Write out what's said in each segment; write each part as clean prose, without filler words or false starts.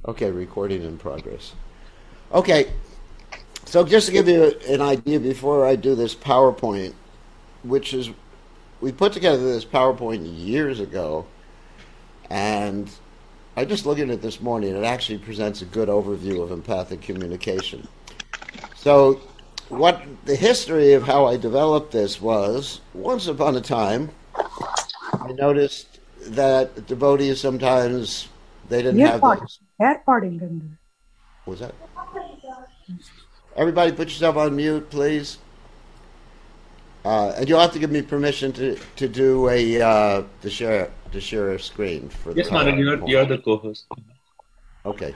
Okay, recording in progress. Okay, so just to give you an idea before I do this PowerPoint, which is, we put together this PowerPoint years ago, and I just looking at it this morning, it actually presents a good overview of empathic communication. So, what the history of how I developed this was, once upon a time, I noticed that devotees sometimes they didn't have those. What was that? Everybody, put yourself on mute, please. And you'll have to give me permission to do a to share a screen for the Yes, Manan, you're the co-host. Okay.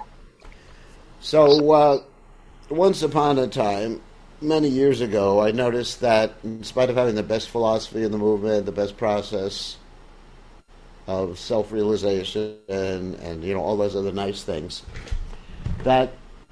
So once upon a time, many years ago, I noticed that in spite of having the best philosophy in the movement, the best process of self-realization, and all those other nice things, that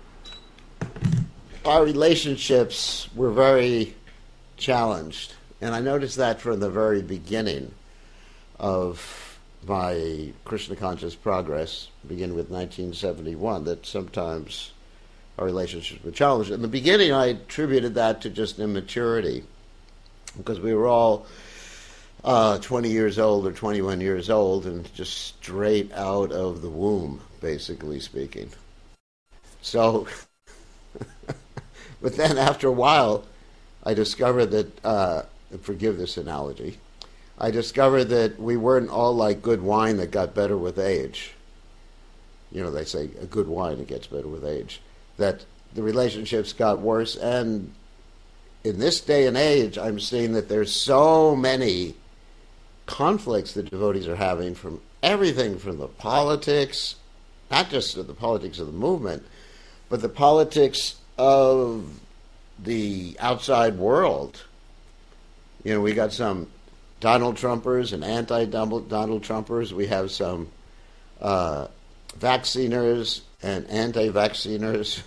our relationships were very challenged. And I noticed that from the very beginning of my Krishna conscious progress, beginning with 1971, that sometimes our relationships were challenged. In the beginning, I attributed that to just immaturity, because we were all 20 years old or 21 years old and just straight out of the womb, basically speaking. So, but then after a while, I discovered that, forgive this analogy, I discovered that we weren't all like good wine that got better with age. They say a good wine, it gets better with age. That the relationships got worse, and in this day and age, I'm seeing that there's so many conflicts that devotees are having from everything from the politics, not just the politics of the movement, but the politics of the outside world. We got some Donald Trumpers and anti-Donald Trumpers. We have some vacciners and anti-vacciners.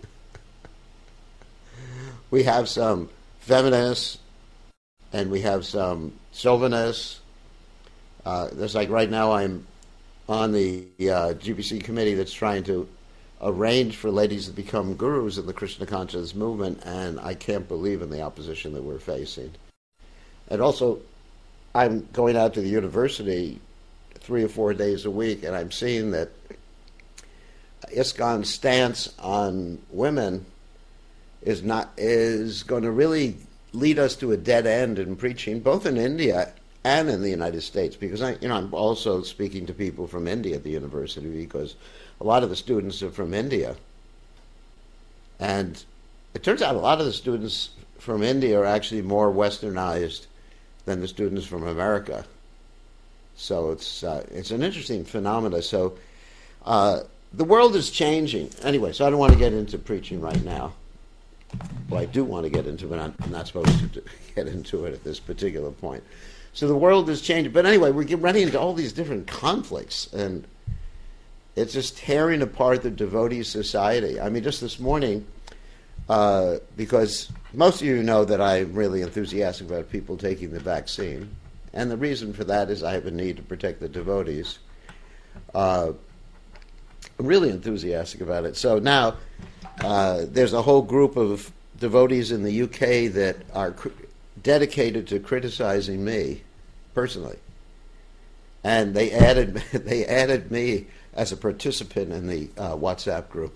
We have some feminists, and we have some chauvinists. There's like right now I'm on the GBC committee that's trying to arrange for ladies to become gurus in the Krishna conscious movement, and I can't believe in the opposition that we're facing. And also, I'm going out to the university 3 or 4 days a week, and I'm seeing that ISKCON's stance on women is going to really lead us to a dead end in preaching, both in India and in the United States, because I'm also speaking to people from India at the university, because a lot of the students are from India. And it turns out a lot of the students from India are actually more westernized than the students from America. So it's an interesting phenomenon. So the world is changing. Anyway, so I don't want to get into preaching right now. Well, I do want to get into it, but I'm not supposed to get into it at this particular point. So the world is changing. But anyway, we're running into all these different conflicts, and it's just tearing apart the devotee society. I mean, just this morning, because most of you know that I'm really enthusiastic about people taking the vaccine, and the reason for that is I have a need to protect the devotees. I'm really enthusiastic about it. So now there's a whole group of devotees in the UK that are dedicated to criticizing me personally, and they added me as a participant in the WhatsApp group.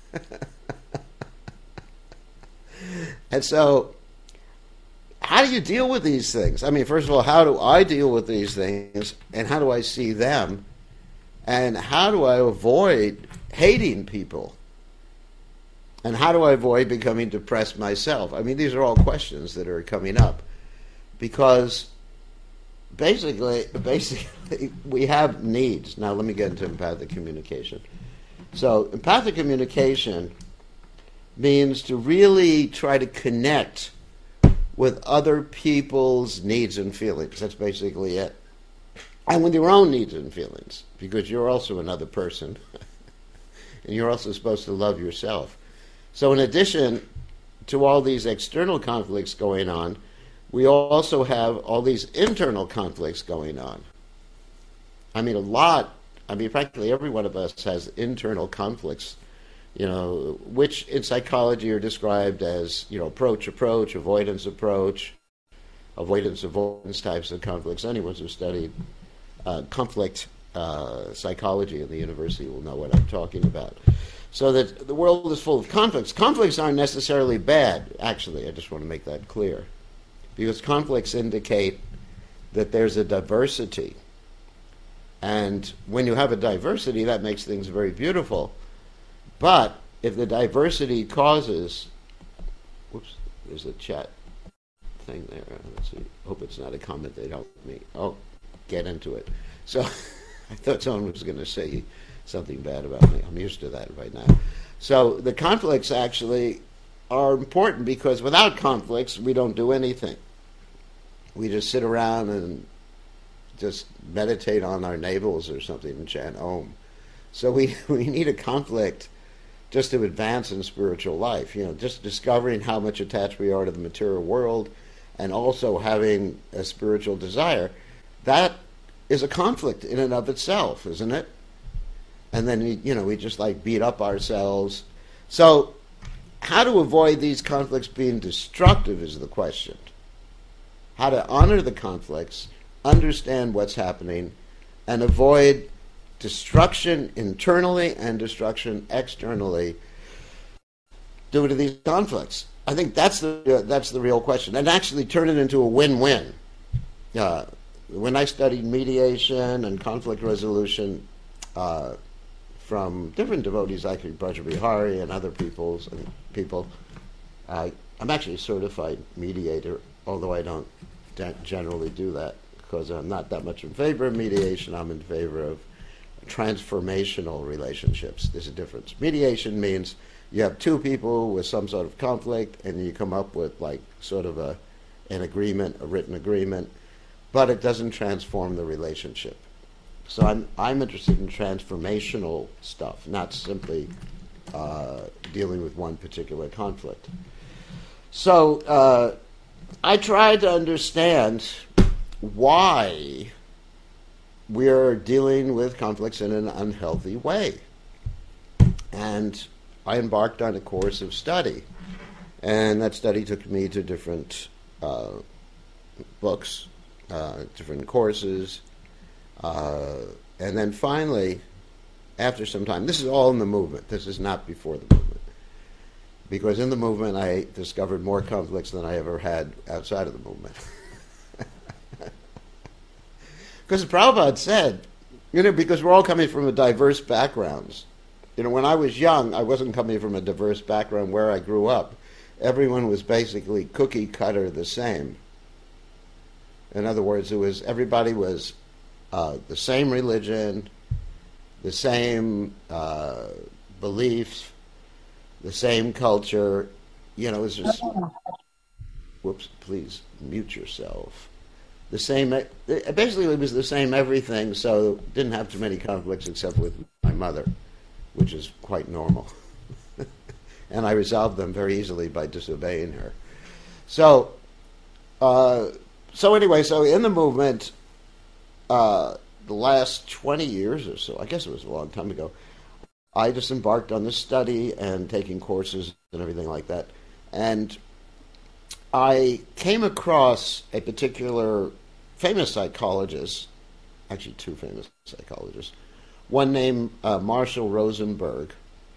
And so, how do you deal with these things? I mean, first of all, how do I deal with these things, and how do I see them, and how do I avoid hating people? And how do I avoid becoming depressed myself? I mean, these are all questions that are coming up, because basically we have needs. Now let me get into empathic communication. So empathic communication means to really try to connect with other people's needs and feelings. That's basically it. And with your own needs and feelings, because you're also another person, and you're also supposed to love yourself. So in addition to all these external conflicts going on, we also have all these internal conflicts going on. I mean, a lot I mean, practically every one of us has internal conflicts, which in psychology are described as, approach, avoidance types of conflicts. Anyone who studied conflict psychology in the university will know what I'm talking about. So that the world is full of conflicts. Conflicts aren't necessarily bad, actually. I just want to make that clear. Because conflicts indicate that there's a diversity. And when you have a diversity, that makes things very beautiful. But if the diversity causes... Whoops, there's a chat thing there. Let's see. Hope it's not a comment they'd help me. Oh, get into it. So I thought someone was going to say something bad about me. I'm used to that right now. So the conflicts actually are important because without conflicts, we don't do anything. We just sit around and just meditate on our navels or something and chant Om. So we need a conflict just to advance in spiritual life. Just discovering how much attached we are to the material world and also having a spiritual desire. That is a conflict in and of itself, isn't it? And then we just beat up ourselves. So how to avoid these conflicts being destructive is the question. How to honor the conflicts, understand what's happening, and avoid destruction internally and destruction externally due to these conflicts. I think that's the real question, and actually turn it into a win-win. When I studied mediation and conflict resolution from different devotees like Braja Bihari and other people, I'm actually a certified mediator, although I don't generally do that because I'm not that much in favor of mediation. I'm in favor of transformational relationships. There's a difference. Mediation means you have two people with some sort of conflict and you come up with sort of an agreement, a written agreement, but it doesn't transform the relationship. So I'm interested in transformational stuff, not simply dealing with one particular conflict. So I tried to understand why we're dealing with conflicts in an unhealthy way. And I embarked on a course of study. And that study took me to different books, different courses. And then finally, after some time, this is all in the movement. This is not before the movement. Because in the movement, I discovered more conflicts than I ever had outside of the movement. Because Prabhupada said, because we're all coming from diverse backgrounds. When I was young, I wasn't coming from a diverse background where I grew up. Everyone was basically cookie cutter the same. In other words, everybody was the same religion, the same beliefs, the same culture. It was just... Whoops, please mute yourself. Basically it was the same everything, so didn't have too many conflicts except with my mother, which is quite normal. And I resolved them very easily by disobeying her. So anyway, in the movement, the last 20 years or so, I guess it was a long time ago, I just embarked on this study and taking courses and everything like that. And I came across a particular famous psychologist, actually two famous psychologists, one named Marshall Rosenberg,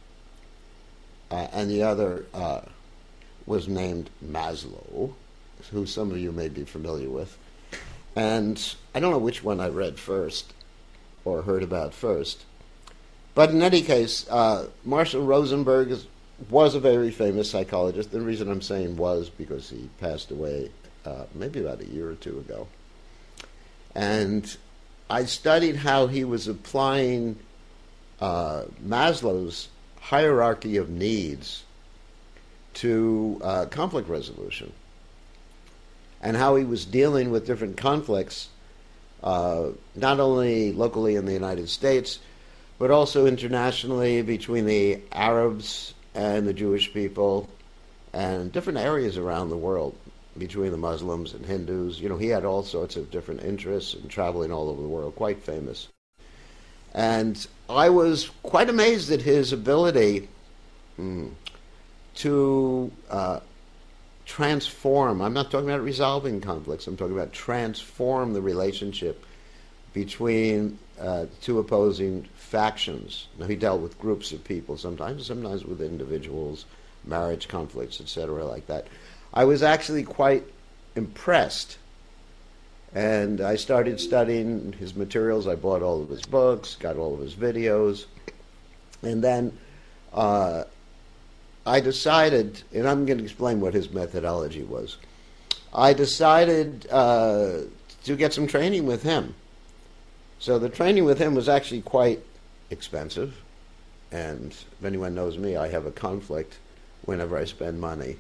and the other was named Maslow, who some of you may be familiar with. And I don't know which one I read first or heard about first. But in any case, Marshall Rosenberg was a very famous psychologist. The reason I'm saying was because he passed away maybe about a year or two ago. And I studied how he was applying Maslow's hierarchy of needs to conflict resolution, and how he was dealing with different conflicts, not only locally in the United States, but also internationally between the Arabs and the Jewish people, and different areas around the world, between the Muslims and Hindus. He had all sorts of different interests and traveling all over the world, quite famous. And I was quite amazed at his ability to transform. I'm not talking about resolving conflicts. I'm talking about transform the relationship between two opposing factions. Now, he dealt with groups of people sometimes with individuals, marriage conflicts, etc., like that. I was actually quite impressed. And I started studying his materials. I bought all of his books, got all of his videos. And then I decided, and I'm going to explain what his methodology was. I decided to get some training with him. So the training with him was actually quite expensive. And if anyone knows me, I have a conflict whenever I spend money.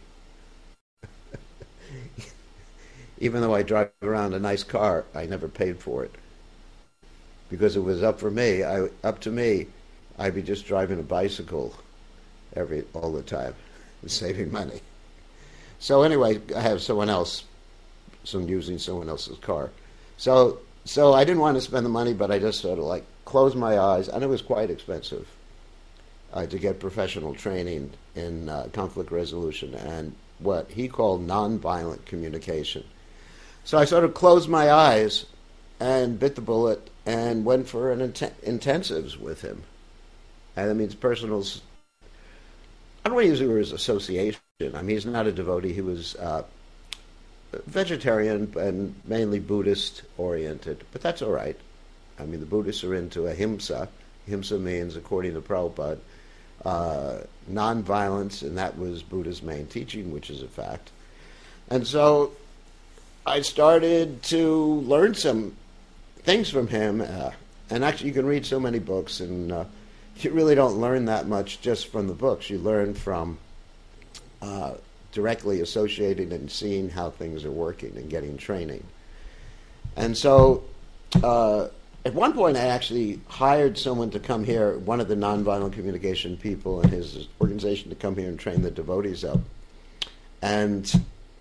Even though I drive around a nice car, I never paid for it. Because it was up to me, I'd be just driving a bicycle all the time and saving money. So anyway, I have using someone else's car. So I didn't want to spend the money, but I just sort of like closed my eyes, and it was quite expensive to get professional training in conflict resolution and what he called nonviolent communication. So I sort of closed my eyes and bit the bullet and went for an intensives with him. And that means personals. I don't want to use the word association. I mean, he's not a devotee. He was vegetarian and mainly Buddhist oriented, but that's all right. I mean, the Buddhists are into ahimsa. Ahimsa means, according to Prabhupada, nonviolence, and that was Buddha's main teaching, which is a fact. And so I started to learn some things from him, and actually you can read so many books, and you really don't learn that much just from the books. You learn from directly associating and seeing how things are working and getting training. And so at one point I actually hired someone to come here, one of the nonviolent communication people in his organization, to come here and train the devotees up. And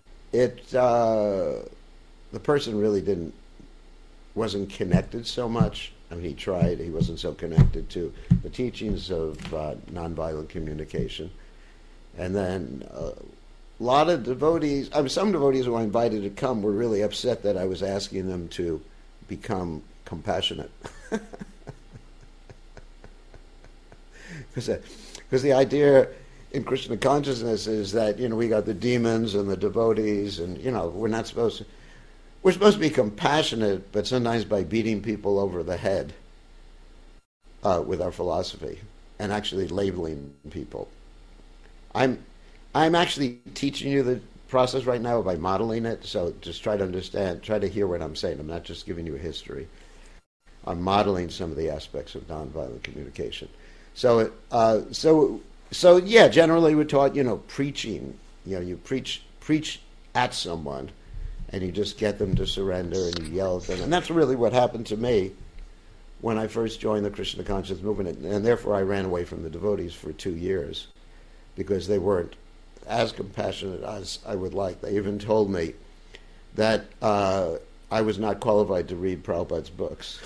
the person really wasn't connected so much. I mean, he tried. He wasn't so connected to the teachings of nonviolent communication. And then a lot of devotees, some devotees who I invited to come were really upset that I was asking them to become compassionate. Because the idea in Krishna consciousness is that, we got the demons and the devotees, and, we're supposed to be compassionate, but sometimes by beating people over the head with our philosophy and actually labeling people. I'm actually teaching you the process right now by modeling it, so just try to understand, try to hear what I'm saying. I'm not just giving you a history. I'm modeling some of the aspects of nonviolent communication. So yeah, generally we're taught, preaching. You preach at someone, and you just get them to surrender, and you yell at them. And that's really what happened to me when I first joined the Krishna Conscious movement. And therefore I ran away from the devotees for 2 years, because they weren't as compassionate as I would like. They even told me that I was not qualified to read Prabhupada's books,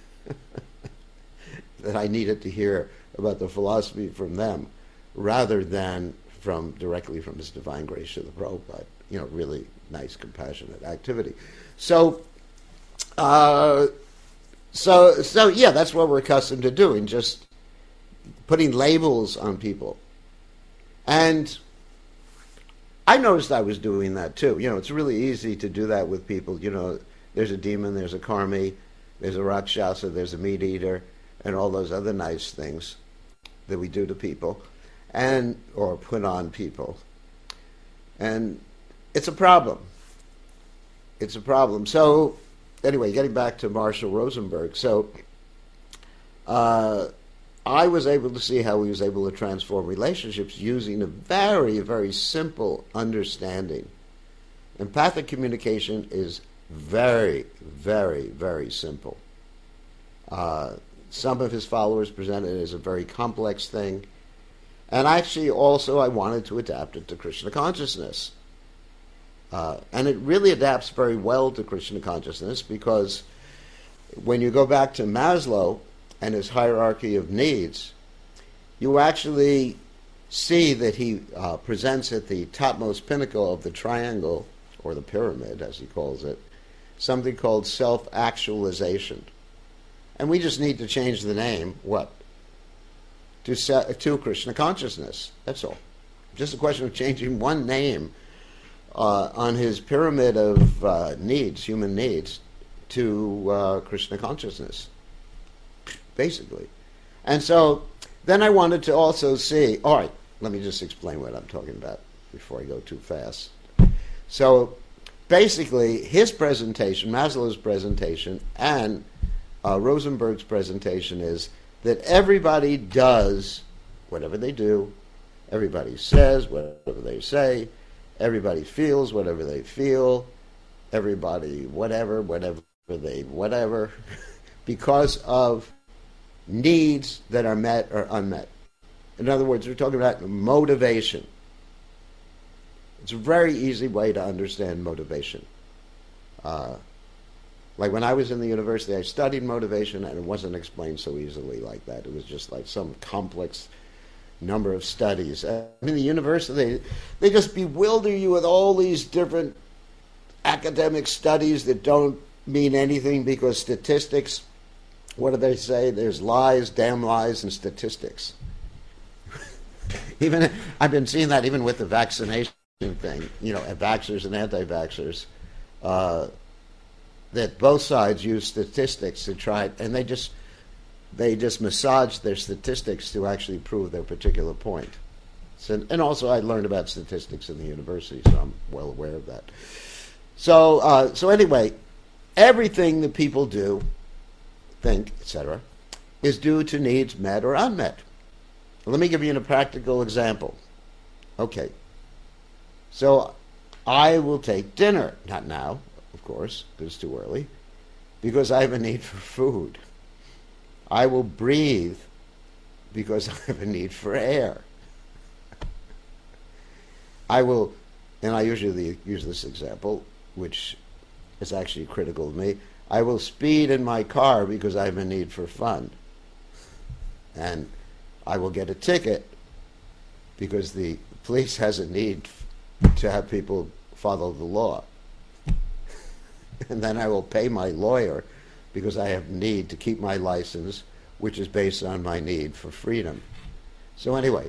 that I needed to hear about the philosophy from them rather than directly from His Divine Grace Srila Prabhupada. Really nice, compassionate activity. So yeah, that's what we're accustomed to doing, just putting labels on people. And I noticed I was doing that too. It's really easy to do that with people. There's a demon, there's a karmi, there's a rakshasa, there's a meat eater, and all those other nice things that we do to people, or put on people. And it's a problem. It's a problem. So, anyway, getting back to Marshall Rosenberg. So, I was able to see how he was able to transform relationships using a very, very simple understanding. Empathic communication is very, very, very simple. Some of his followers presented it as a very complex thing. And actually, also, I wanted to adapt it to Krishna consciousness. And it really adapts very well to Krishna consciousness, because when you go back to Maslow, and his hierarchy of needs, you actually see that he presents at the topmost pinnacle of the triangle, or the pyramid, as he calls it, something called self-actualization. And we just need to change the name, what? To Krishna consciousness. That's all. Just a question of changing one name on his pyramid of needs, human needs, to Krishna consciousness, basically. And so then I wanted to also see, all right, let me just explain what I'm talking about before I go too fast. So basically, his presentation, Maslow's presentation, and Rosenberg's presentation is that everybody does whatever they do, everybody says whatever they say, everybody feels whatever they feel, everybody whatever because of needs that are met or unmet. In other words, we're talking about motivation. It's a very easy way to understand motivation. Like when I was in the university, I studied motivation, and it wasn't explained so easily like that. It was just like some complex number of studies. I mean, the university, they just bewilder you with all these different academic studies that don't mean anything, because statistics, what do they say? There's lies, damn lies, and statistics. Even I've been seeing that even with the vaccination thing, vaxxers and anti-vaxxers, that both sides use statistics to try, and they just massage their statistics to actually prove their particular point. So, and also I learned about statistics in the university, so I'm well aware of that. So anyway, everything that people do, think, etc., is due to needs met or unmet. Let me give you a practical example. Okay. So I will take dinner, not now, of course, because it's too early, because I have a need for food. I will breathe because I have a need for air. I will, and I usually use this example, which is actually critical of me, I will speed in my car because I have a need for fun. And I will get a ticket because the police has a need to have people follow the law. And then I will pay my lawyer because I have need to keep my license, which is based on my need for freedom. So anyway,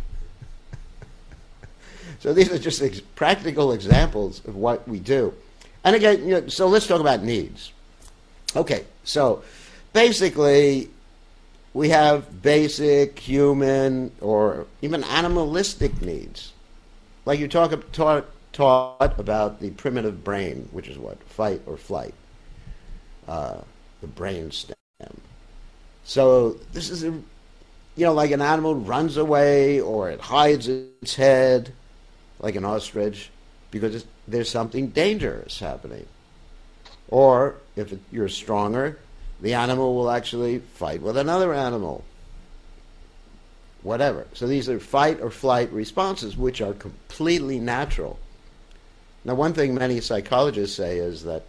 so these are just practical examples of what we do. And again, so let's talk about needs. Okay, so basically, we have basic human or even animalistic needs. Like you taught about the primitive brain, which is what? Fight or flight. The brain stem. So this is, like an animal runs away or it hides its head, like an ostrich, because there's something dangerous happening. Or if you're stronger, the animal will actually fight with another animal. Whatever. So these are fight or flight responses, which are completely natural. Now, one thing many psychologists say is that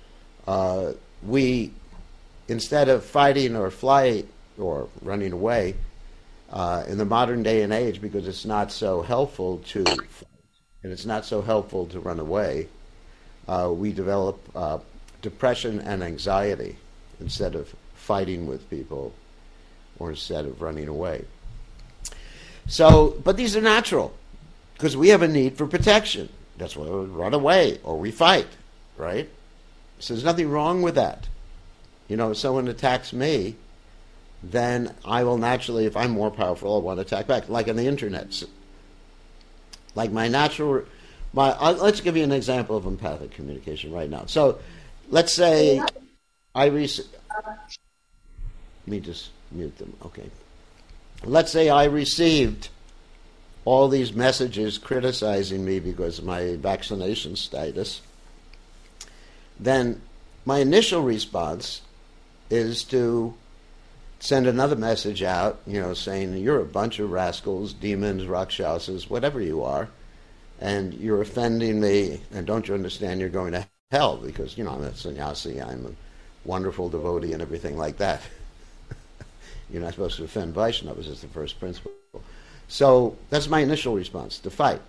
we, instead of fighting or flight or running away, in the modern day and age, because it's not so helpful to fight and it's not so helpful to run away, we develop depression and anxiety instead of fighting with people or instead of running away. So, but these are natural because we have a need for protection. That's why we run away or we fight, right? So there's nothing wrong with that. If someone attacks me, then I will naturally, if I'm more powerful, I'll want to attack back, like on the internet. Like let's give you an example of empathic communication right now. So let's say let me just mute them. Okay. Let's say I received all these messages criticizing me because of my vaccination status. Then my initial response is to send another message out, saying you're a bunch of rascals, demons, rakshasas, whatever you are, and you're offending me, and don't you understand you're going to hell because, I'm a sannyasi, I'm a wonderful devotee and everything like that. You're not supposed to offend Vaishnavas is the first principle. So that's my initial response, to fight.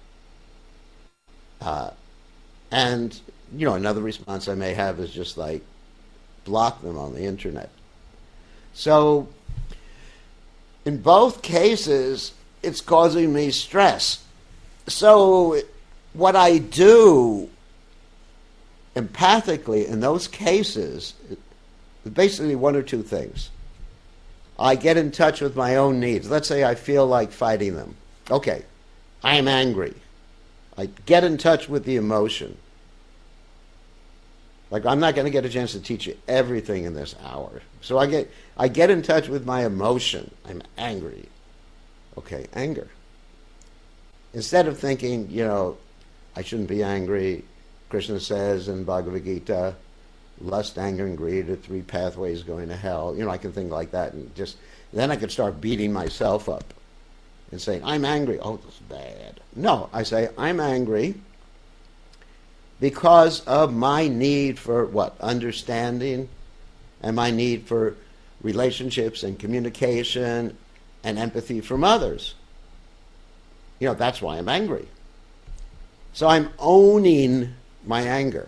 And, another response I may have is just like block them on the internet. So in both cases, it's causing me stress. So what I do empathically in those cases is basically one or two things. I get in touch with my own needs. Let's say I feel like fighting them. Okay, I'm angry. I get in touch with the emotion. Like, I'm not going to get a chance to teach you everything in this hour. So I get in touch with my emotion. I'm angry. Okay, anger. Instead of thinking, I shouldn't be angry, Krishna says in Bhagavad Gita, lust, anger, and greed are three pathways going to hell. I can think like that, and then I could start beating myself up and saying, I'm angry. Oh, this is bad. No, I say, I'm angry because of my need for what? Understanding, and my need for relationships and communication and empathy from others. That's why I'm angry. So I'm owning my anger.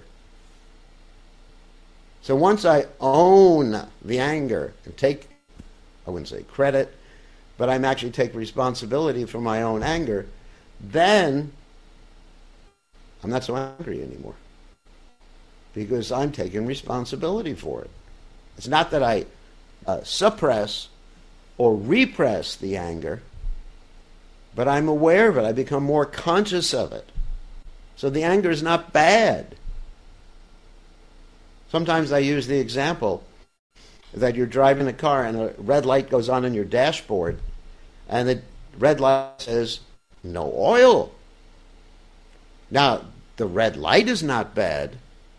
So once I own the anger and take, I wouldn't say credit, but I'm actually take responsibility for my own anger, then I'm not so angry anymore. Because I'm taking responsibility for it. It's not that I suppress or repress the anger, but I'm aware of it. I become more conscious of it. So the anger is not bad. Sometimes I use the example that you're driving a car and a red light goes on in your dashboard, and the red light says, no oil. Now, the red light is not bad.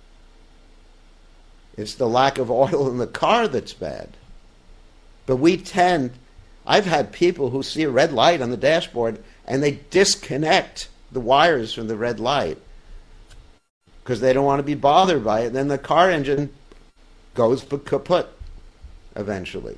It's the lack of oil in the car that's bad. But I've had people who see a red light on the dashboard and they disconnect the wires from the red light because they don't want to be bothered by it. Then the car engine goes kaput eventually.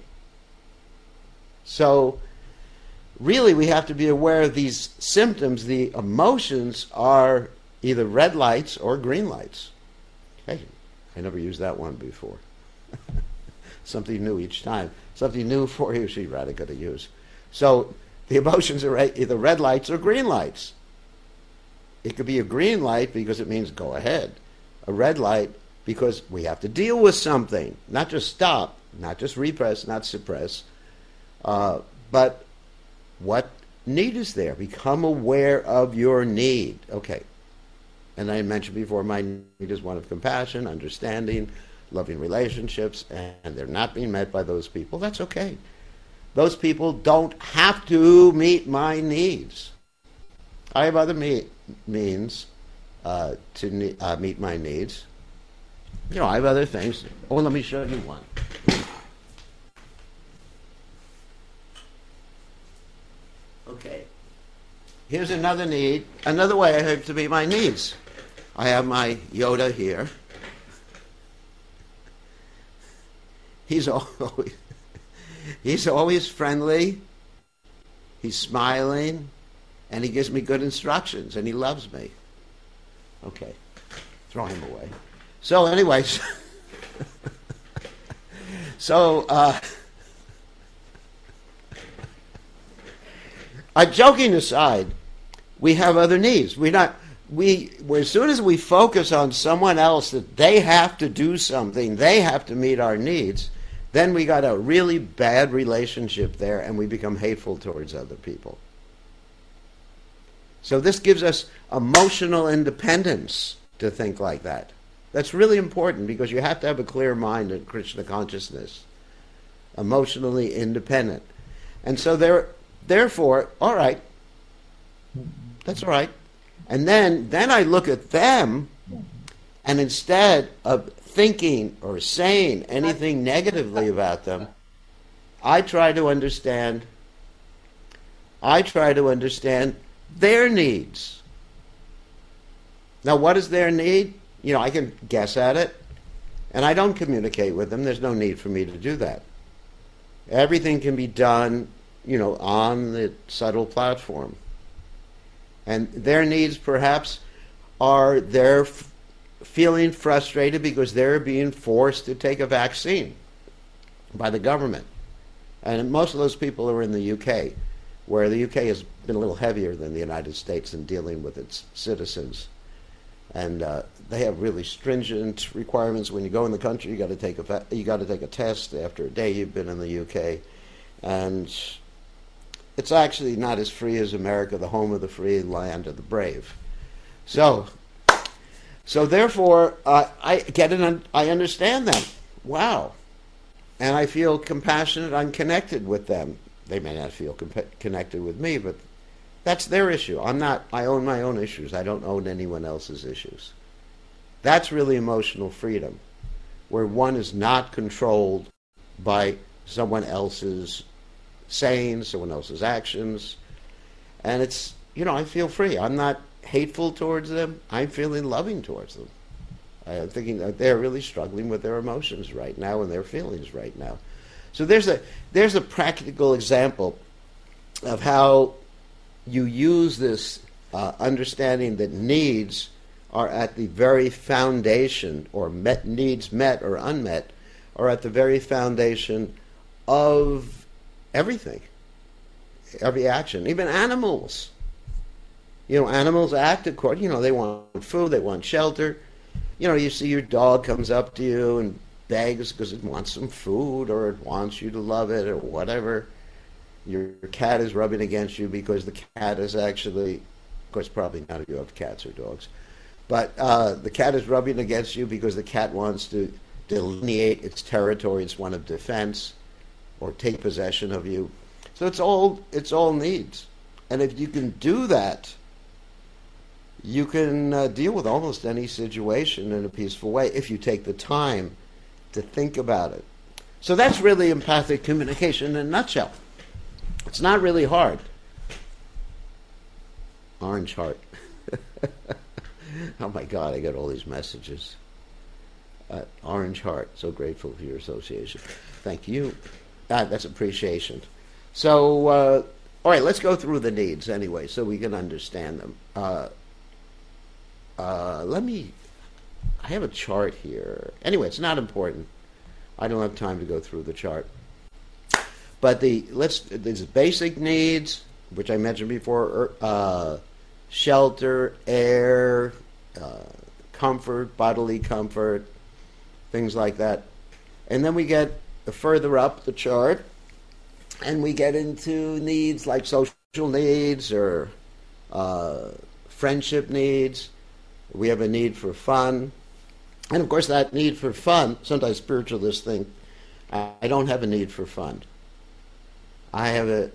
So really we have to be aware of these symptoms. The emotions are either red lights or green lights. Hey, I never used that one before. Something new each time. Something new for you, she Radhika to use. So the emotions are either red lights or green lights. It could be a green light because it means go ahead. A red light because we have to deal with something. Not just stop, not just repress, not suppress. But what need is there? Become aware of your need. Okay. And I mentioned before, my need is one of compassion, understanding, loving relationships, and they're not being met by those people. That's okay. Those people don't have to meet my needs. I have other means to meet my needs. I have other things. Oh, let me show you one. Okay. Here's another need, another way I have to meet my needs. I have my Yoda here. He's always friendly. He's smiling, and he gives me good instructions, and he loves me. Okay, throw him away. So, anyways, joking aside, we have other needs. As soon as we focus on someone else that they have to do something, they have to meet our needs, then we got a really bad relationship there and we become hateful towards other people. So this gives us emotional independence to think like that. That's really important because you have to have a clear mind in Krishna consciousness. Emotionally independent. And so therefore, all right, that's all right. And then I look at them, and instead of thinking or saying anything negatively about them, I try to understand their needs. Now, what is their need? I can guess at it, and I don't communicate with them. There's no need for me to do that. Everything can be done, on the subtle platform. And their needs perhaps are they're feeling frustrated because they're being forced to take a vaccine by the government. And most of those people are in the UK, where the UK has been a little heavier than the United States in dealing with its citizens. And they have really stringent requirements. When you go in the country, you got to take a test after a day you've been in the UK, and it's actually not as free as America, the home of the free, land of the brave. So therefore, I get it. I understand them. Wow, and I feel compassionate. I'm connected with them. They may not feel connected with me, but that's their issue. I'm not. I own my own issues. I don't own anyone else's issues. That's really emotional freedom, where one is not controlled by someone else's sayings, someone else's actions. And it's, I feel free. I'm not hateful towards them. I'm feeling loving towards them. I'm thinking that they're really struggling with their emotions right now and their feelings right now. So there's a practical example of how you use this understanding that needs are at the very foundation, or needs met or unmet, are at the very foundation of everything, every action, even animals. Animals act according, they want food, they want shelter. You see your dog comes up to you and begs because it wants some food, or it wants you to love it, or whatever. Your cat is rubbing against you because the cat is actually, of course, probably none of you have cats or dogs, but the cat is rubbing against you because the cat wants to delineate its territory. It's one of defense, or take possession of you. So it's all needs. And if you can do that, you can deal with almost any situation in a peaceful way if you take the time to think about it. So that's really empathic communication in a nutshell. It's not really hard. Orange heart. Oh my God, I get all these messages. Orange heart, so grateful for your association. Thank you. That's appreciation. So, all right, let's go through the needs anyway so we can understand them. I have a chart here. Anyway, it's not important. I don't have time to go through the chart. But there's basic needs, which I mentioned before, shelter, air, comfort, bodily comfort, things like that. And then we get further up the chart, and we get into needs like social needs or friendship needs. We have a need for fun. And of course that need for fun, sometimes spiritualists think, I don't have a need for fun. I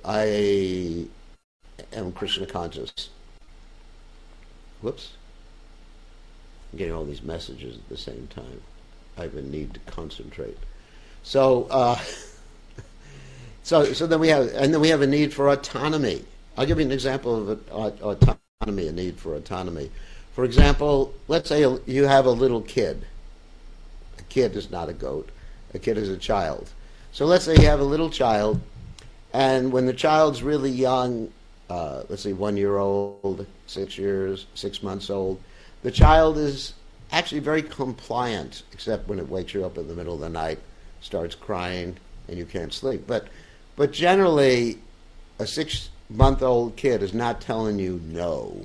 am Krishna conscious. Whoops. I'm getting all these messages at the same time. I have a need to concentrate. So, so then we have a need for autonomy. I'll give you an example of autonomy, a need for autonomy. For example, let's say you have a little kid. A kid is not a goat. A kid is a child. So let's say you have a little child, and when the child's really young, let's say 1 year old, 6 months old, the child is actually very compliant, except when it wakes you up in the middle of the night, starts crying, and you can't sleep. But generally, a 6-month-old kid is not telling you no.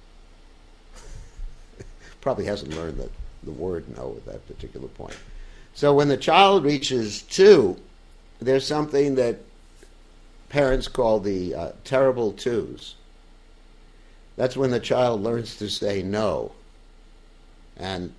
Probably hasn't learned the word no at that particular point. So when the child reaches 2, there's something that parents call the terrible twos. That's when the child learns to say no. And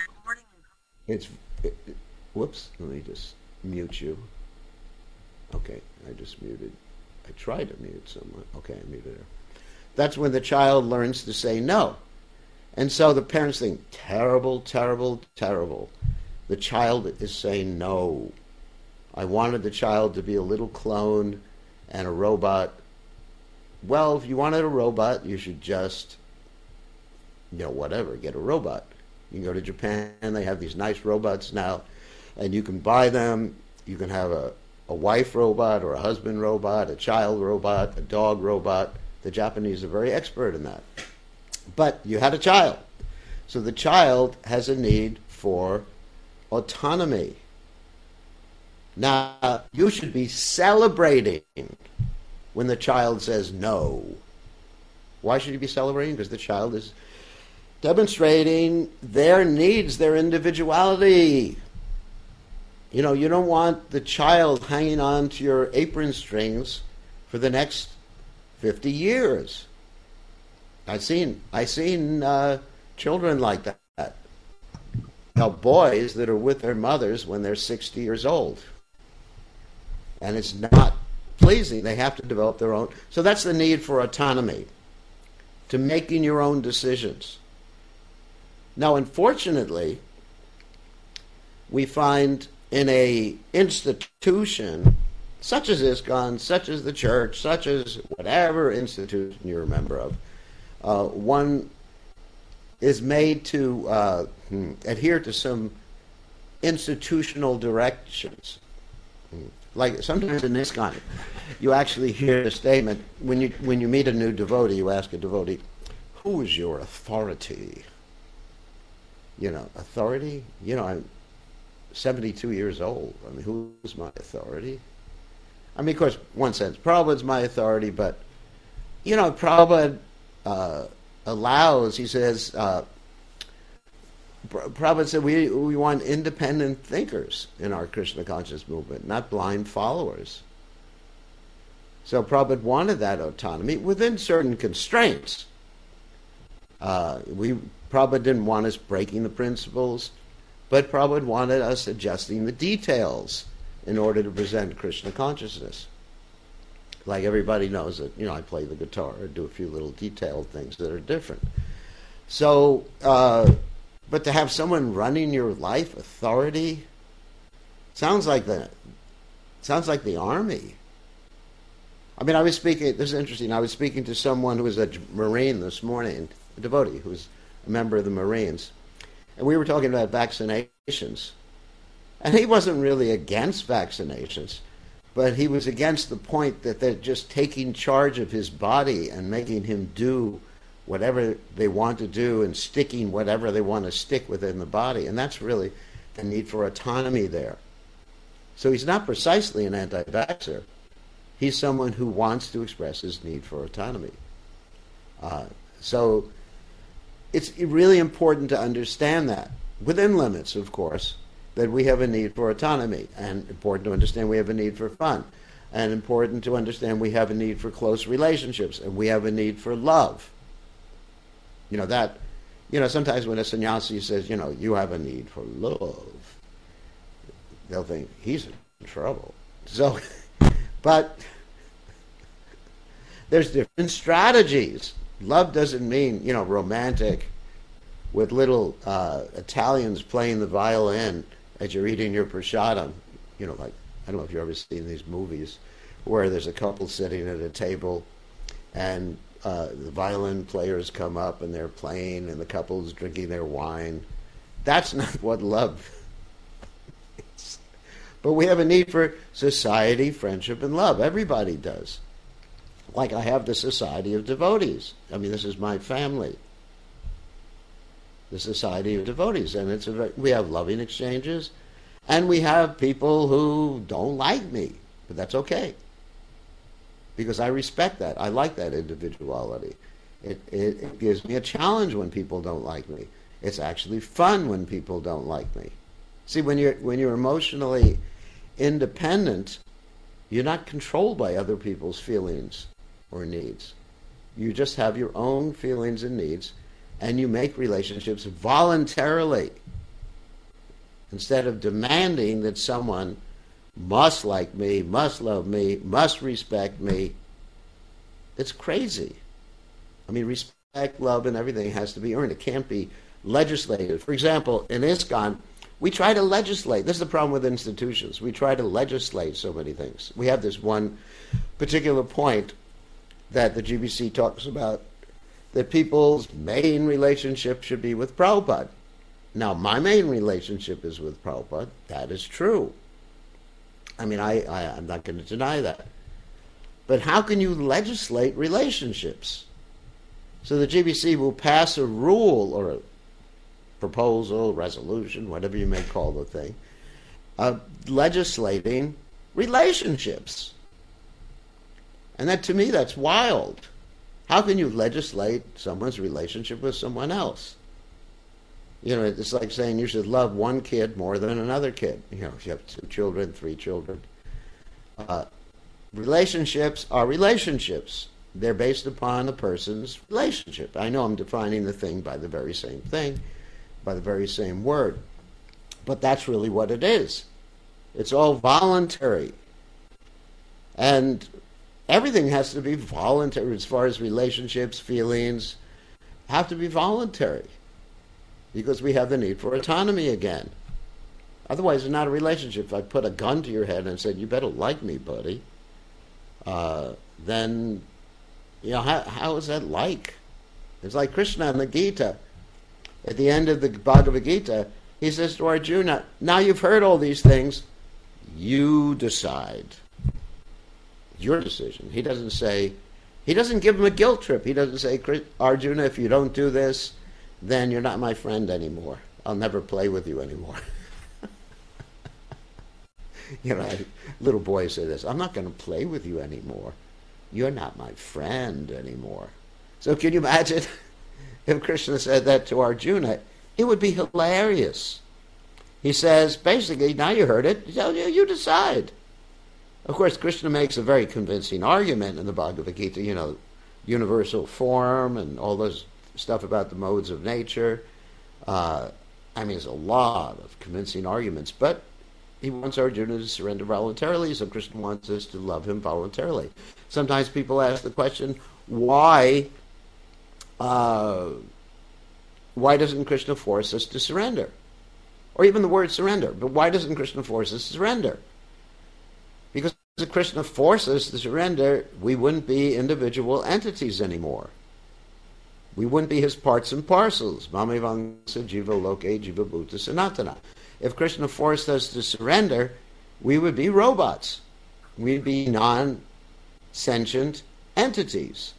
whoops, let me just mute you. Okay, I just muted. I tried to mute someone. Okay, I muted her. That's when the child learns to say no. And so the parents think, terrible, terrible, terrible. The child is saying no. I wanted the child to be a little clone and a robot. Well, if you wanted a robot, you should just, whatever, get a robot. You can go to Japan, they have these nice robots now, and you can buy them. You can have a a wife robot or a husband robot, a child robot, a dog robot. The Japanese are very expert in that. But you had a child. So the child has a need for autonomy. Now, you should be celebrating when the child says no. Why should you be celebrating? Because the child is demonstrating their needs, their individuality. You know, you don't want the child hanging on to your apron strings for the next 50 years. I've seen children like that. Now, boys that are with their mothers when they're 60 years old. And it's not pleasing. They have to develop their own. So that's the need for autonomy, to making your own decisions. Now, unfortunately, we find in a institution such as ISKCON, such as the church, such as whatever institution you're a member of, one is made to adhere to some institutional directions. Like sometimes in ISKCON, you actually hear the statement, when you meet a new devotee, you ask a devotee, who is your authority? You know, authority? You know, I'm 72 years old. I mean, who's my authority? I mean, of course, one sense, Prabhupada's my authority, but, you know, Prabhupada allows, he says, Prabhupada said we want independent thinkers in our Krishna conscious movement, not blind followers. So Prabhupada wanted that autonomy within certain constraints. Prabhupada didn't want us breaking the principles, but Prabhupada wanted us adjusting the details in order to present Krishna consciousness. Like everybody knows that, you know, I play the guitar or do a few little detailed things that are different. So, but to have someone running your life, authority, sounds like the army. I mean, I was speaking, this is interesting, I was speaking to someone who was a Marine this morning, a devotee who was a member of the Marines, and we were talking about vaccinations. And he wasn't really against vaccinations, but he was against the point that they're just taking charge of his body and making him do whatever they want to do and sticking whatever they want to stick within the body. And that's really the need for autonomy there. So he's not precisely an anti-vaxxer. He's someone who wants to express his need for autonomy. So it's really important to understand that, within limits, of course, that we have a need for autonomy, and important to understand we have a need for fun, and important to understand we have a need for close relationships, and we have a need for love. You know, that, you know, sometimes when a sannyasi says, you know, you have a need for love, they'll think he's in trouble. So, but there's different strategies. Love doesn't mean, you know, romantic with little Italians playing the violin as you're eating your prasadam. You know, like, I don't know if you've ever seen these movies where there's a couple sitting at a table and the violin players come up and they're playing and the couple's drinking their wine. That's not what love is. But we have a need for society, friendship, and love. Everybody does. Like I have the Society of Devotees. I mean, this is my family. The Society of Devotees. And we have loving exchanges. And we have people who don't like me. But that's okay. Because I respect that. I like that individuality. It gives me a challenge when people don't like me. It's actually fun when people don't like me. See, when you're emotionally independent, you're not controlled by other people's feelings or needs. You just have your own feelings and needs, and you make relationships voluntarily instead of demanding that someone must like me, must love me, must respect me. It's crazy. I mean, respect, love, and everything has to be earned. It can't be legislated. For example, in ISKCON, we try to legislate. This is the problem with institutions. We try to legislate so many things. We have this one particular point that the GBC talks about, that people's main relationship should be with Prabhupada. Now, my main relationship is with Prabhupada. That is true. I mean, I'm not going to deny that. But how can you legislate relationships? So the GBC will pass a rule or a proposal, resolution, whatever you may call the thing, legislating relationships. And that, to me, that's wild. How can you legislate someone's relationship with someone else? You know, it's like saying you should love one kid more than another kid. You know, if you have 2 children, 3 children. Relationships are relationships. They're based upon a person's relationship. I know I'm defining the thing by the very same thing, by the very same word. But that's really what it is. It's all voluntary. And everything has to be voluntary as far as relationships, feelings, have to be voluntary. Because we have the need for autonomy again. Otherwise, it's not a relationship. If I put a gun to your head and said, you better like me, buddy, then, you know, how is that like? It's like Krishna in the Gita. At the end of the Bhagavad Gita, he says to Arjuna, now you've heard all these things, you decide. Your decision. He doesn't give him a guilt trip. He doesn't say, Arjuna, if you don't do this, then you're not my friend anymore. I'll never play with you anymore. You know, little boys say this, I'm not going to play with you anymore. You're not my friend anymore. So can you imagine if Krishna said that to Arjuna? It would be hilarious. He says, basically, now you heard it, you decide. Of course, Krishna makes a very convincing argument in the Bhagavad Gita, you know, universal form and all those stuff about the modes of nature. I mean, there's a lot of convincing arguments, but he wants Arjuna to surrender voluntarily, so Krishna wants us to love him voluntarily. Sometimes people ask the question, why doesn't Krishna force us to surrender? Or even the word surrender, but why doesn't Krishna force us to surrender? Because if Krishna forces us to surrender, we wouldn't be individual entities anymore. We wouldn't be his parts and parcels. Mamevangsa jiva loke jiva bhuta sanatana. If Krishna forced us to surrender, we would be robots. We'd be non-sentient entities.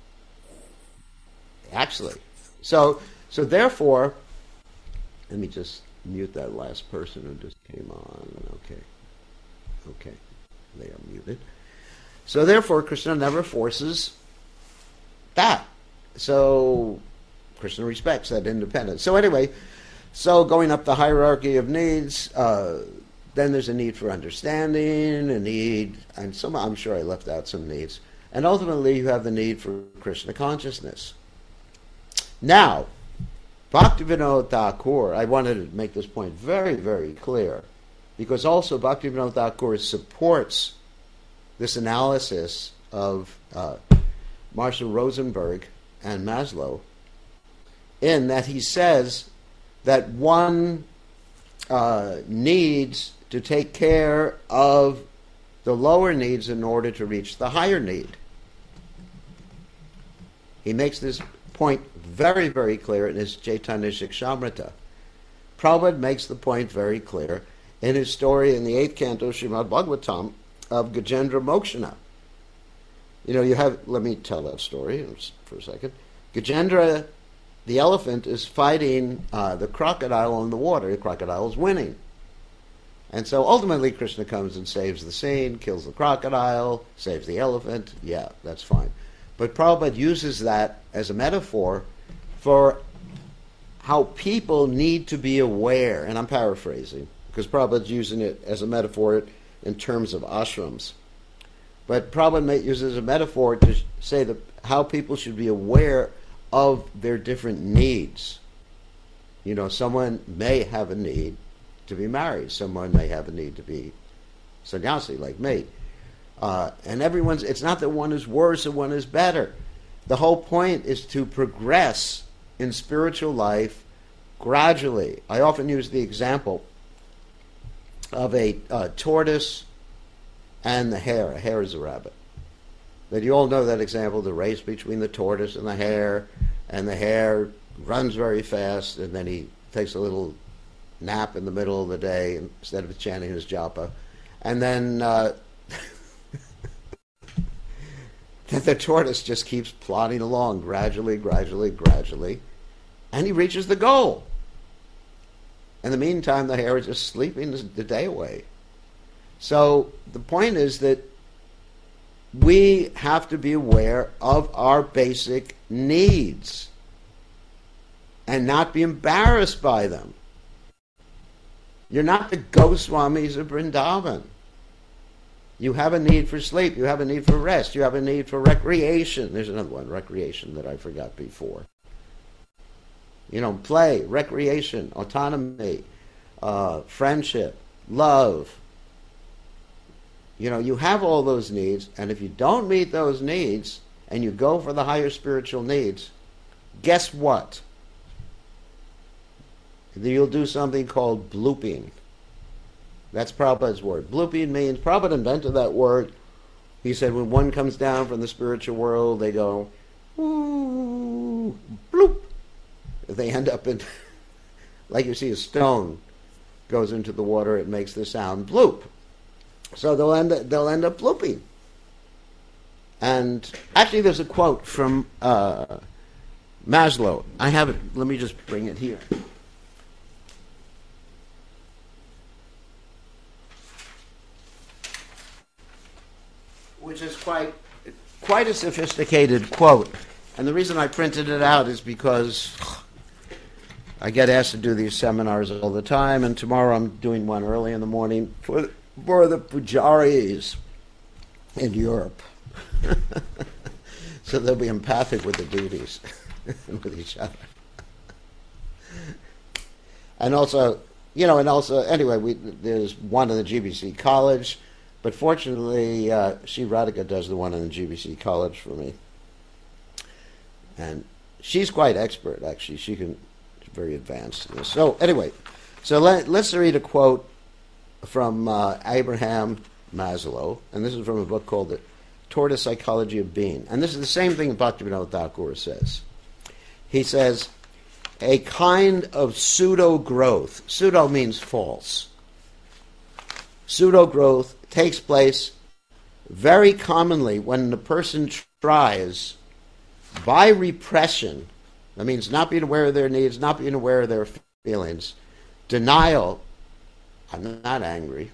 Actually. So therefore, let me just mute that last person who just came on. Okay. They are muted. So therefore, Krishna never forces that. So Krishna respects that independence. So anyway, going up the hierarchy of needs, then there's a need for understanding, a need, and I'm sure I left out some needs. And ultimately, you have the need for Krishna consciousness. Now, Bhaktivinoda Thakur, I wanted to make this point very, very clear, because also Bhaktivinoda Thakur supports this analysis of Marshall Rosenberg and Maslow, in that he says that one needs to take care of the lower needs in order to reach the higher need. He makes this point very, very clear in his Chaitanya Shikshamrita. Prabhupada makes the point very clear in his story in the 8th canto, Srimad Bhagavatam, of Gajendra Mokshana. You know, let me tell that story for a second. Gajendra, the elephant, is fighting the crocodile in the water. The crocodile is winning. And so ultimately Krishna comes and saves the scene, kills the crocodile, saves the elephant. Yeah, that's fine. But Prabhupada uses that as a metaphor for how people need to be aware, and I'm paraphrasing, because Prabhupada's using it as a metaphor in terms of ashrams. But Prabhupada uses a metaphor to say that how people should be aware of their different needs. You know, someone may have a need to be married. Someone may have a need to be sannyasi, like me. And it's not that one is worse or one is better. The whole point is to progress in spiritual life gradually. I often use the example of a tortoise and the hare. A hare is a rabbit. That you all know that example, the race between the tortoise and the hare runs very fast, and then he takes a little nap in the middle of the day instead of chanting his japa. And then the tortoise just keeps plodding along gradually, and he reaches the goal. In the meantime, the hare is just sleeping the day away. So the point is that we have to be aware of our basic needs and not be embarrassed by them. You're not the Goswamis of Vrindavan. You have a need for sleep. You have a need for rest. You have a need for recreation. There's another one, recreation, that I forgot before. Play, recreation, autonomy, friendship, love. You have all those needs, and if you don't meet those needs and you go for the higher spiritual needs, guess what? You'll do something called blooping. That's Prabhupada's word. Blooping means, Prabhupada invented that word. He said when one comes down from the spiritual world, they go, ooh, bloop. They end up in, like you see a stone goes into the water, it makes the sound bloop. So they'll end up blooping. And actually there's a quote from Maslow. I have it, let me just bring it here. Which is quite a sophisticated quote. And the reason I printed it out is because I get asked to do these seminars all the time, and tomorrow I'm doing one early in the morning for the pujaris in Europe. So they'll be empathic with the deities and with each other. And also, anyway, there's one in the GBC College. But fortunately, Shri Radhika does the one in the GBC College for me. And she's quite expert, actually. She's very advanced in this. So anyway, let's read a quote from Abraham Maslow. And this is from a book called The Tortoise Psychology of Being. And this is the same thing Bhaktivinoda Thakur says. He says, a kind of pseudo-growth. Pseudo means false. Pseudo-growth takes place very commonly when the person tries, by repression, that means not being aware of their needs, not being aware of their feelings, denial, I'm not angry,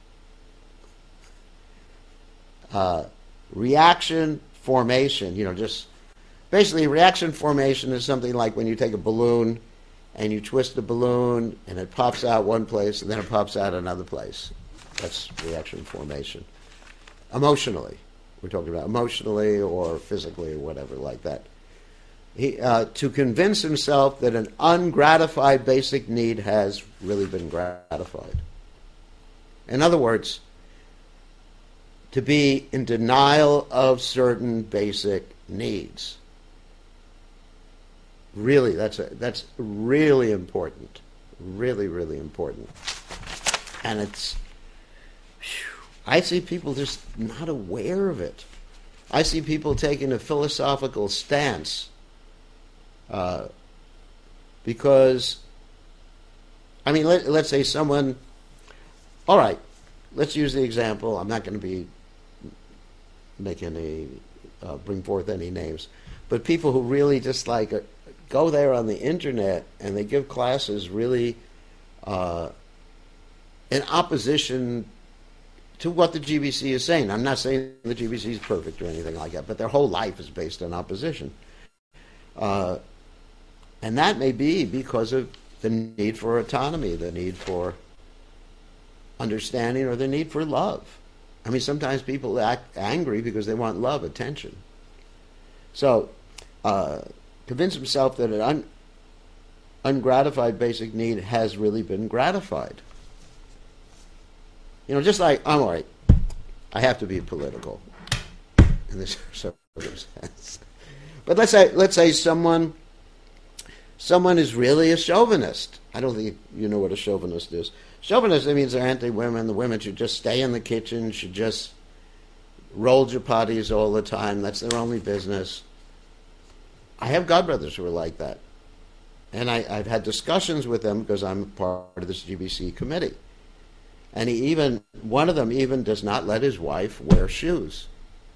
reaction formation, just basically reaction formation is something like when you take a balloon and you twist the balloon and it pops out one place and then it pops out another place. That's reaction formation. Emotionally. We're talking about emotionally or physically or whatever like that. To convince himself that an ungratified basic need has really been gratified. In other words, to be in denial of certain basic needs. Really, that's really important. Really, really important. And I see people just not aware of it. I see people taking a philosophical stance because, let's say someone, all right, let's use the example. I'm not going to bring forth any names, but people who really just go there on the internet and they give classes really in opposition to what the GBC is saying. I'm not saying the GBC is perfect or anything like that, but their whole life is based on opposition. And that may be because of the need for autonomy, the need for understanding, or the need for love. Sometimes people act angry because they want love, attention. So, convince himself that an ungratified basic need has really been gratified. Just like, I'm all right, I have to be political in this circumstance. But let's say someone is really a chauvinist. I don't think you know what a chauvinist is. Chauvinist, it means they're anti-women. The women should just stay in the kitchen, should just roll chapatis all the time. That's their only business. I have godbrothers who are like that. And I've had discussions with them because I'm part of this GBC committee. And one of them even does not let his wife wear shoes,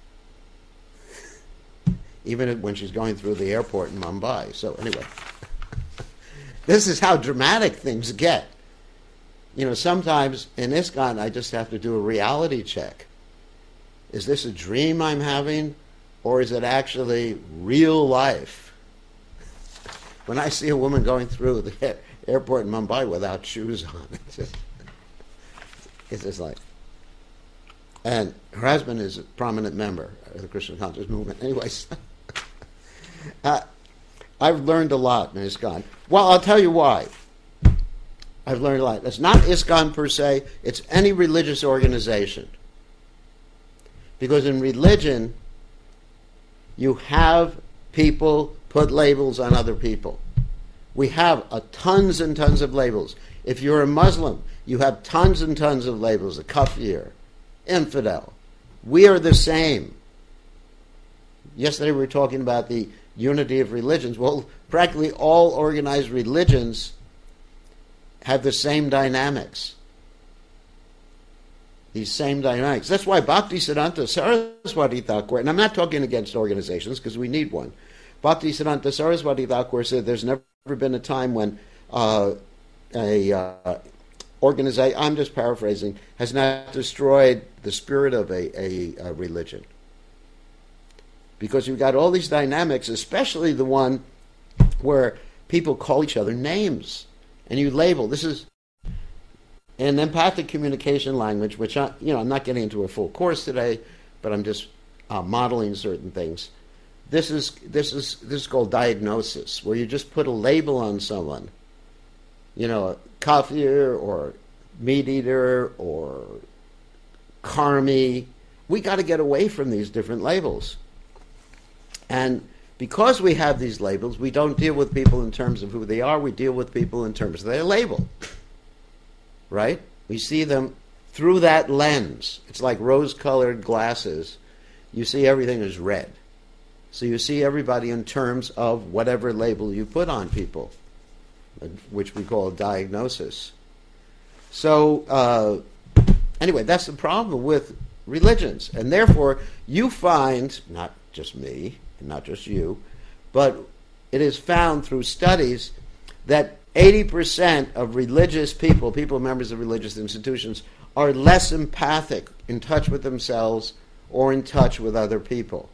even when she's going through the airport in Mumbai. So anyway, this is how dramatic things get. Sometimes in ISKCON I just have to do a reality check. Is this a dream I'm having, or is it actually real life? When I see a woman going through the airport in Mumbai without shoes on, it's just like... And her husband is a prominent member of the Krishna conscious movement. Anyways, I've learned a lot in ISKCON. Well, I'll tell you why. I've learned a lot. It's not ISKCON per se, it's any religious organization. Because in religion, you have people put labels on other people. We have tons and tons of labels. If you're a Muslim, you have tons and tons of labels. A kafir, infidel. We are the same. Yesterday we were talking about the unity of religions. Well, practically all organized religions have the same dynamics. These same dynamics. That's why Bhaktisiddhanta Saraswati Thakur, and I'm not talking against organizations because we need one. Bhaktisiddhanta Saraswati Thakur said there's never been a time when organization, I'm just paraphrasing, has not destroyed the spirit of a religion. Because you've got all these dynamics, especially the one where people call each other names and you label. This is an empathic communication language, which I'm not getting into a full course today, but I'm just modeling certain things. This is called diagnosis, where you just put a label on someone. A kafir or meat eater or karmi. We got to get away from these different labels. And because we have these labels, we don't deal with people in terms of who they are, we deal with people in terms of their label. Right? We see them through that lens. It's like rose-colored glasses. You see everything as red. So you see everybody in terms of whatever label you put on people, which we call a diagnosis. So, anyway, that's the problem with religions. And therefore, you find, not just me, and not just you, but it is found through studies that 80% of religious people members of religious institutions, are less empathic, in touch with themselves, or in touch with other people.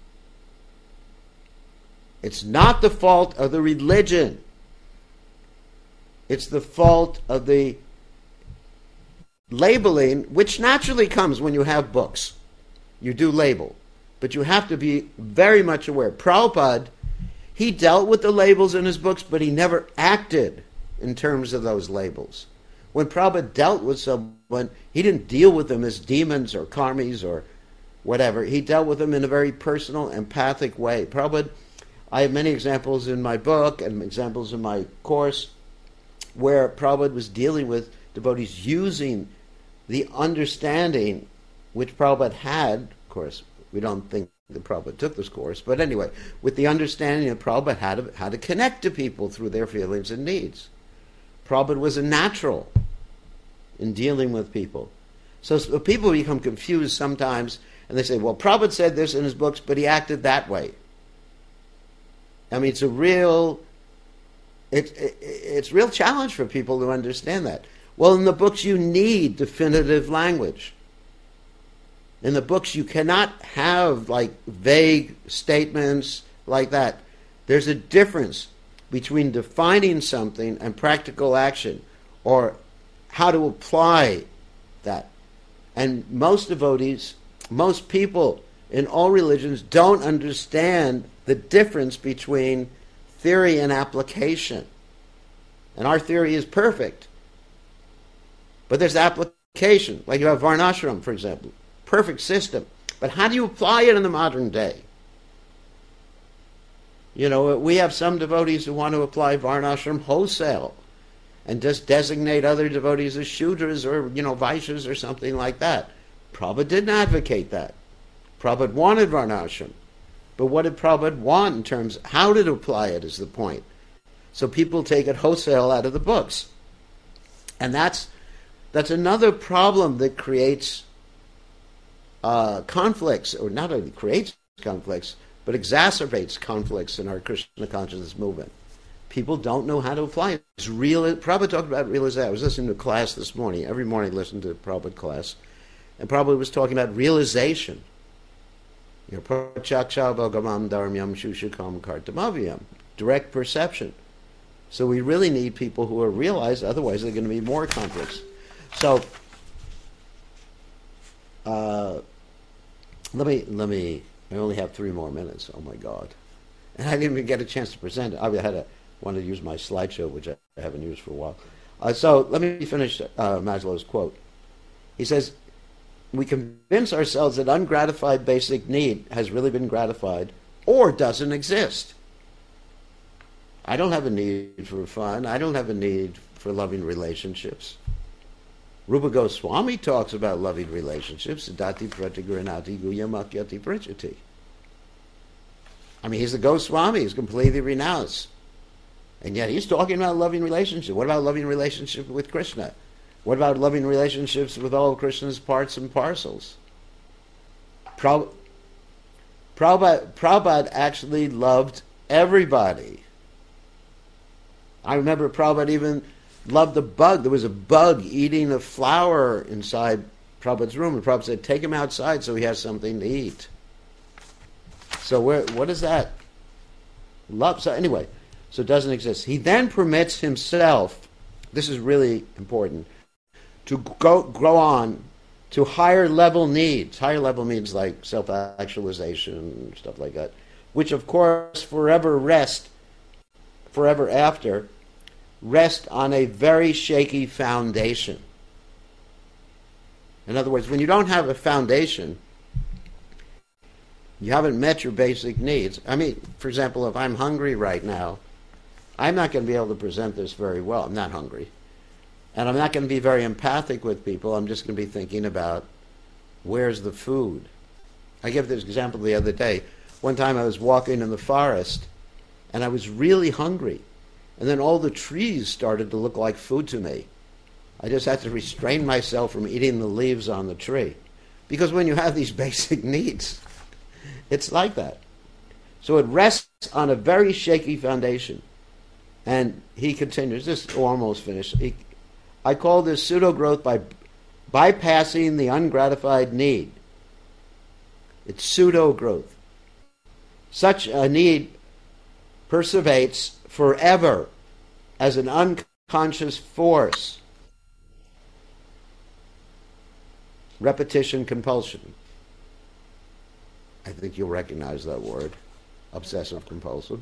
It's not the fault of the religion. It's the fault of the labeling, which naturally comes when you have books. You do label. But you have to be very much aware. Prabhupada, he dealt with the labels in his books, but he never acted in terms of those labels. When Prabhupada dealt with someone, he didn't deal with them as demons or karmis or whatever. He dealt with them in a very personal, empathic way. Prabhupada, I have many examples in my book and examples in my course where Prabhupada was dealing with devotees using the understanding which Prabhupada had. Of course, we don't think that Prabhupada took this course, but anyway, with the understanding that Prabhupada had how to connect to people through their feelings and needs. Prabhupada was a natural in dealing with people. So people become confused sometimes, and they say, well, Prabhupada said this in his books, but he acted that way. I mean, it's real challenge for people to understand that. Well, in the books you need definitive language. In the books you cannot have like vague statements like that. There's a difference between defining something and practical action, or how to apply that. And most devotees, most people in all religions don't understand the difference between theory and application. And our theory is perfect. But there's application. Like you have Varnashram, for example. Perfect system. But how do you apply it in the modern day? We have some devotees who want to apply Varnashram wholesale and just designate other devotees as Shudras or, Vaishyas or something like that. Prabhupada didn't advocate that. Prabhupada wanted Varnashram. But what did Prabhupada want in terms of how to apply it is the point. So people take it wholesale out of the books. And that's That's another problem that creates conflicts, or not only creates conflicts, but exacerbates conflicts in our Krishna consciousness movement. People don't know how to apply it. It's real. Prabhupada talked about realization. I was listening to a class this morning. Every morning I listen to a Prabhupada class. And Prabhupada was talking about realization. Prachaksha bhogamam dharmyam shushakam kartamavyam. Direct perception. So we really need people who are realized, otherwise there are going to be more conflicts. So let me I only have 3 more minutes. Oh my God. And I didn't even get a chance to present it. I wanted to use my slideshow, which I haven't used for a while. So let me finish Maslow's quote. He says, we convince ourselves that ungratified basic need has really been gratified or doesn't exist. I don't have a need for fun. I don't have a need for loving relationships. Rupa Goswami talks about loving relationships. Dati pratigranati guyamakyati prichati. I mean, he's the Goswami. He's completely renounced. And yet he's talking about loving relationships. What about loving relationship with Krishna? What about loving relationships with all of Krishna's parts and parcels? Prabhupada actually loved everybody. I remember Prabhupada even loved the bug. There was a bug eating a flower inside Prabhupada's room, and Prabhupada said, take him outside so he has something to eat. So what is that? Love. So anyway, so it doesn't exist. He then permits himself, this is really important, to grow on to higher level needs like self-actualization, stuff like that, which of course forever after, rest on a very shaky foundation. In other words, when you don't have a foundation, you haven't met your basic needs. I mean, for example, if I'm hungry right now, I'm not going to be able to present this very well. I'm not hungry. And I'm not going to be very empathic with people. I'm just going to be thinking about, where's the food? I gave this example the other day. One time I was walking in the forest, and I was really hungry. And then all the trees started to look like food to me. I just had to restrain myself from eating the leaves on the tree. Because when you have these basic needs, it's like that. So it rests on a very shaky foundation. And he continues, this is almost finished. I call this pseudo-growth by bypassing the ungratified need. It's pseudo-growth. Such a need perseveres forever as an unconscious force. Repetition compulsion. I think you'll recognize that word. Obsessive compulsive.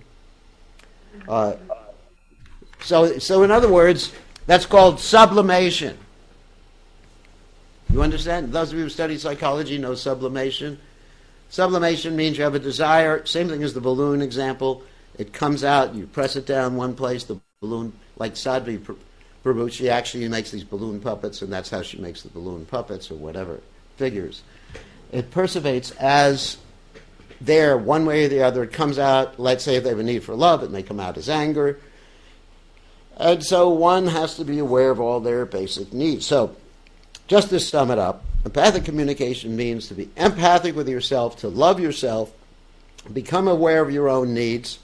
So in other words, that's called sublimation. You understand? Those of you who study psychology know sublimation. Sublimation means you have a desire, same thing as the balloon example. It comes out, you press it down one place, the balloon, like Sadhvi Prabhu, she actually makes these balloon puppets, and that's how she makes the balloon puppets or whatever, figures. It perseveres as there, one way or the other. It comes out, let's say if they have a need for love, it may come out as anger. And so one has to be aware of all their basic needs. So, just to sum it up, empathic communication means to be empathic with yourself, to love yourself, become aware of your own needs,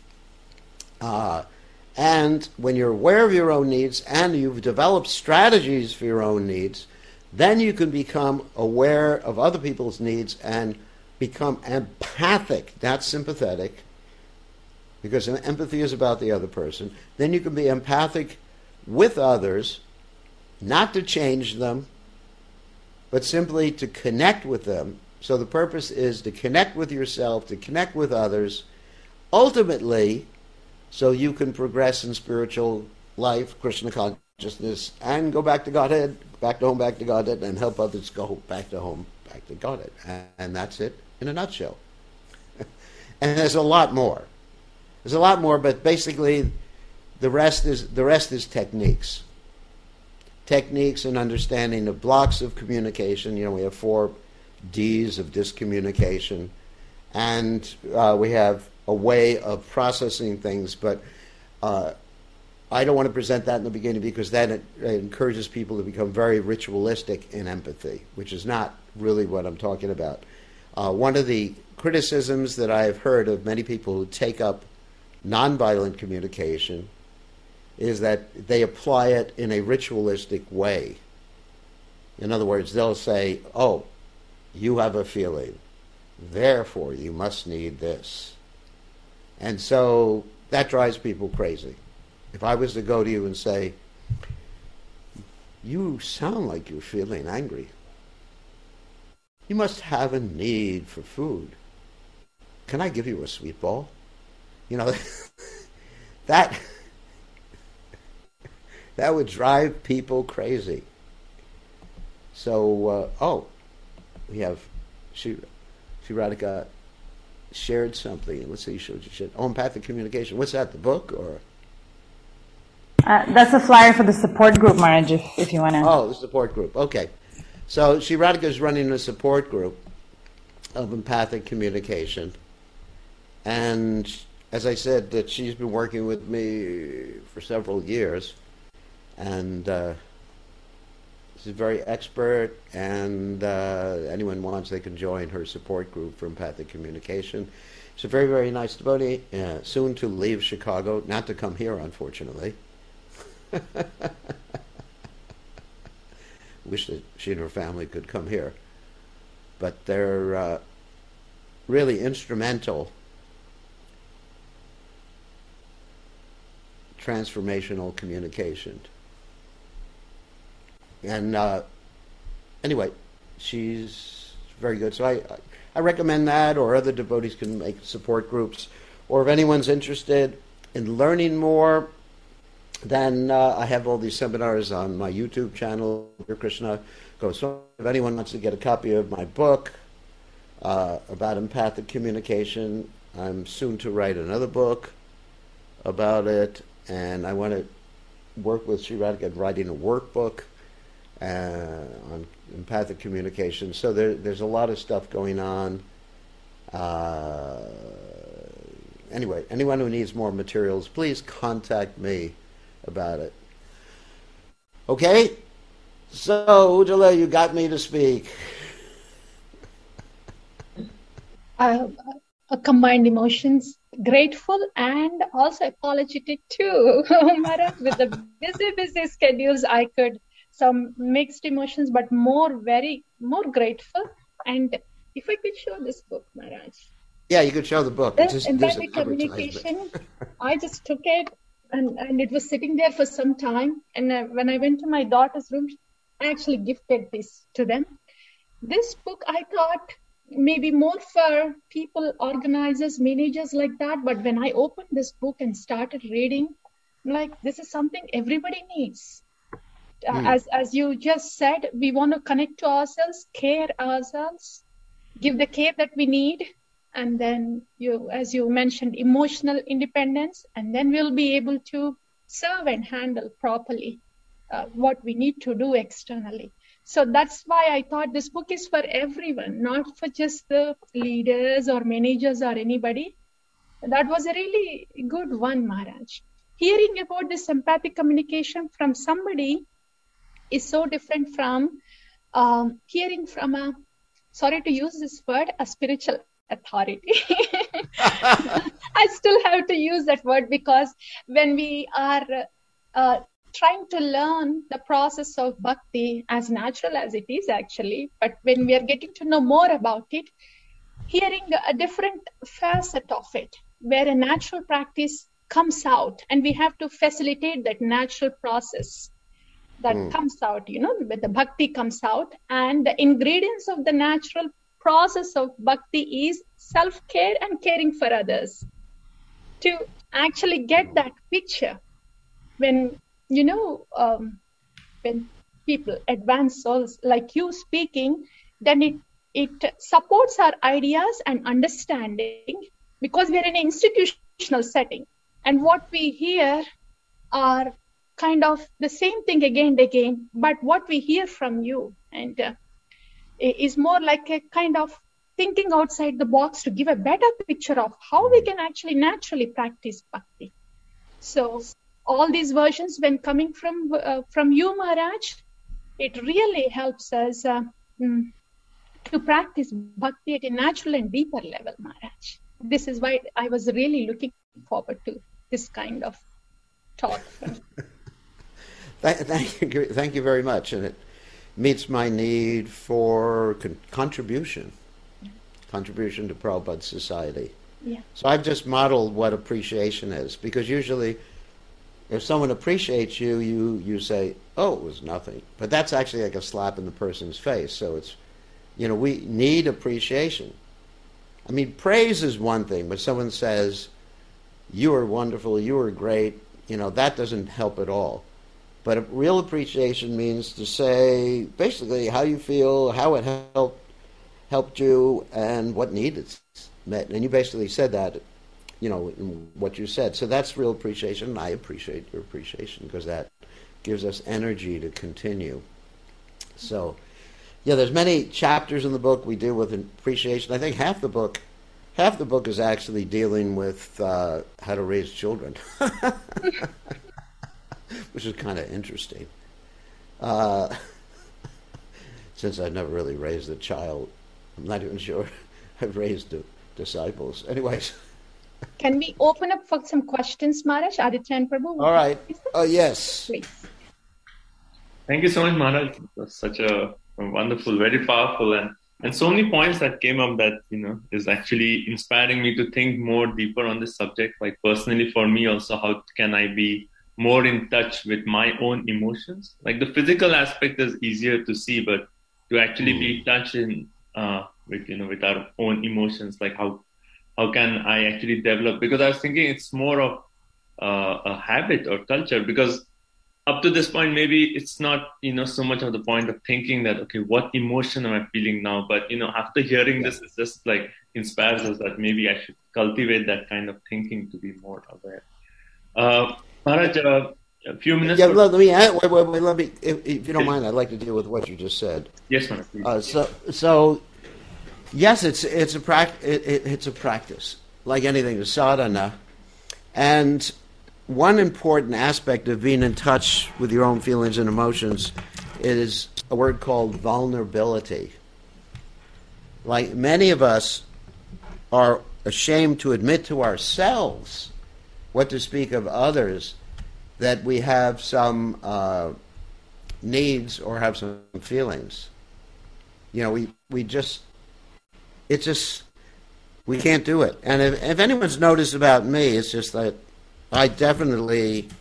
and when you're aware of your own needs and you've developed strategies for your own needs, then you can become aware of other people's needs and become empathic, not sympathetic, because empathy is about the other person. Then you can be empathic with others, not to change them, but simply to connect with them. So the purpose is to connect with yourself, to connect with others, ultimately, so you can progress in spiritual life, Krishna consciousness, and go back to Godhead, back to home, back to Godhead, and help others go back to home, back to Godhead. And that's it in a nutshell. And there's a lot more. There's a lot more, but basically the rest is techniques. Techniques and understanding of blocks of communication. You know, we have 4 Ds of discommunication, and we have a way of processing things, but I don't want to present that in the beginning because then it encourages people to become very ritualistic in empathy, which is not really what I'm talking about. One of the criticisms that I have heard of many people who take up nonviolent communication is that they apply it in a ritualistic way. In other words, they'll say, oh, you have a feeling, therefore you must need this. And so that drives people crazy. If I was to go to you and say, you sound like you're feeling angry. You must have a need for food. Can I give you a sweet ball? You know, that would drive people crazy. So, we have Radhika shared something. Let's see, empathic communication. What's that, the book or? That's a flyer for the support group, Maharaj, if you want to. Oh, the support group. Okay. So Radhika is running a support group of empathic communication. And as I said, that she's been working with me for several years. And she's very expert. And anyone wants, they can join her support group for empathic communication. She's a very, very nice devotee, soon to leave Chicago, not to come here, unfortunately. Wish that she and her family could come here. But they're really instrumental transformational communication. And anyway, she's very good. So I recommend that, or other devotees can make support groups. Or if anyone's interested in learning more, then I have all these seminars on my YouTube channel, Dear Krishna. So if anyone wants to get a copy of my book about empathic communication, I'm soon to write another book about it, and I want to work with Sri Radhika writing a workbook on empathic communication. So there's a lot of stuff going on. Anyway, anyone who needs more materials, please contact me about it. Okay? So, Ujjwala, you got me to speak. Combined emotions, grateful and also apologetic too. Maharaj, with the busy schedules, I could some mixed emotions, but more grateful. And if I could show this book, Maharaj. Yeah, you could show the book. Empathic communication. I just took it and it was sitting there for some time. And when I went to my daughter's room, I actually gifted this to them. This book, I thought, maybe more for people, organizers, managers like that. But when I opened this book and started reading, I'm like, this is something everybody needs. As you just said, we want to connect to ourselves, care ourselves, give the care that we need. And then as you mentioned, emotional independence. And then we'll be able to serve and handle properly what we need to do externally. So that's why I thought this book is for everyone, not for just the leaders or managers or anybody. That was a really good one, Maharaj. Hearing about this empathic communication from somebody is so different from hearing from sorry to use this word, a spiritual authority. I still have to use that word because when we are trying to learn the process of bhakti, as natural as it is actually, but when we are getting to know more about it, hearing a different facet of it, where a natural practice comes out, and we have to facilitate that natural process that comes out, where the bhakti comes out, and the ingredients of the natural process of bhakti is self-care and caring for others. To actually get that picture, when when people, advanced souls like you speaking, then it supports our ideas and understanding, because we are in an institutional setting, and what we hear are kind of the same thing again and again, but what we hear from you and is more like a kind of thinking outside the box to give a better picture of how we can actually naturally practice bhakti. So all these versions, when coming from you, Maharaj, it really helps us to practice bhakti at a natural and deeper level, Maharaj. This is why I was really looking forward to this kind of talk. Thank you very much, and it meets my need for contribution to Prabhupada's society. Yeah. So I've just modeled what appreciation is, because usually if someone appreciates you, you say, oh, it was nothing. But that's actually like a slap in the person's face. So it's, we need appreciation. I mean, praise is one thing, but someone says, you are wonderful, you are great, that doesn't help at all. But a real appreciation means to say basically how you feel, how it helped you, and what need is met. And you basically said that, in what you said. So that's real appreciation, and I appreciate your appreciation because that gives us energy to continue. So, yeah, there's many chapters in the book we deal with appreciation. I think half the book is actually dealing with how to raise children, which is kind of interesting. Since I've never really raised a child, I'm not even sure I've raised disciples. Anyways. Can we open up for some questions, Maharaj? Aditya and Prabhu? All right. Yes. Please. Thank you so much, Maharaj. It was such a wonderful, very powerful, and so many points that came up that, is actually inspiring me to think more deeper on this subject. Like personally for me also, how can I be more in touch with my own emotions? Like the physical aspect is easier to see, but to actually be in touch with our own emotions, like how can I actually develop? Because I was thinking it's more of a habit or culture, because up to this point, maybe it's not, so much of the point of thinking that, okay, what emotion am I feeling now? But, after hearing this, it just like inspires us that maybe I should cultivate that kind of thinking to be more aware. Maharaj, a few minutes. Yeah, let me add, wait, let me, if you don't mind, I'd like to deal with what you just said. Yes, Maharaj. So yes, it's a practice, like anything, sadhana, and one important aspect of being in touch with your own feelings and emotions is a word called vulnerability. Like many of us are ashamed to admit to ourselves, what to speak of others, that we have some needs or have some feelings. We can't do it. And if anyone's noticed about me, it's just that I definitely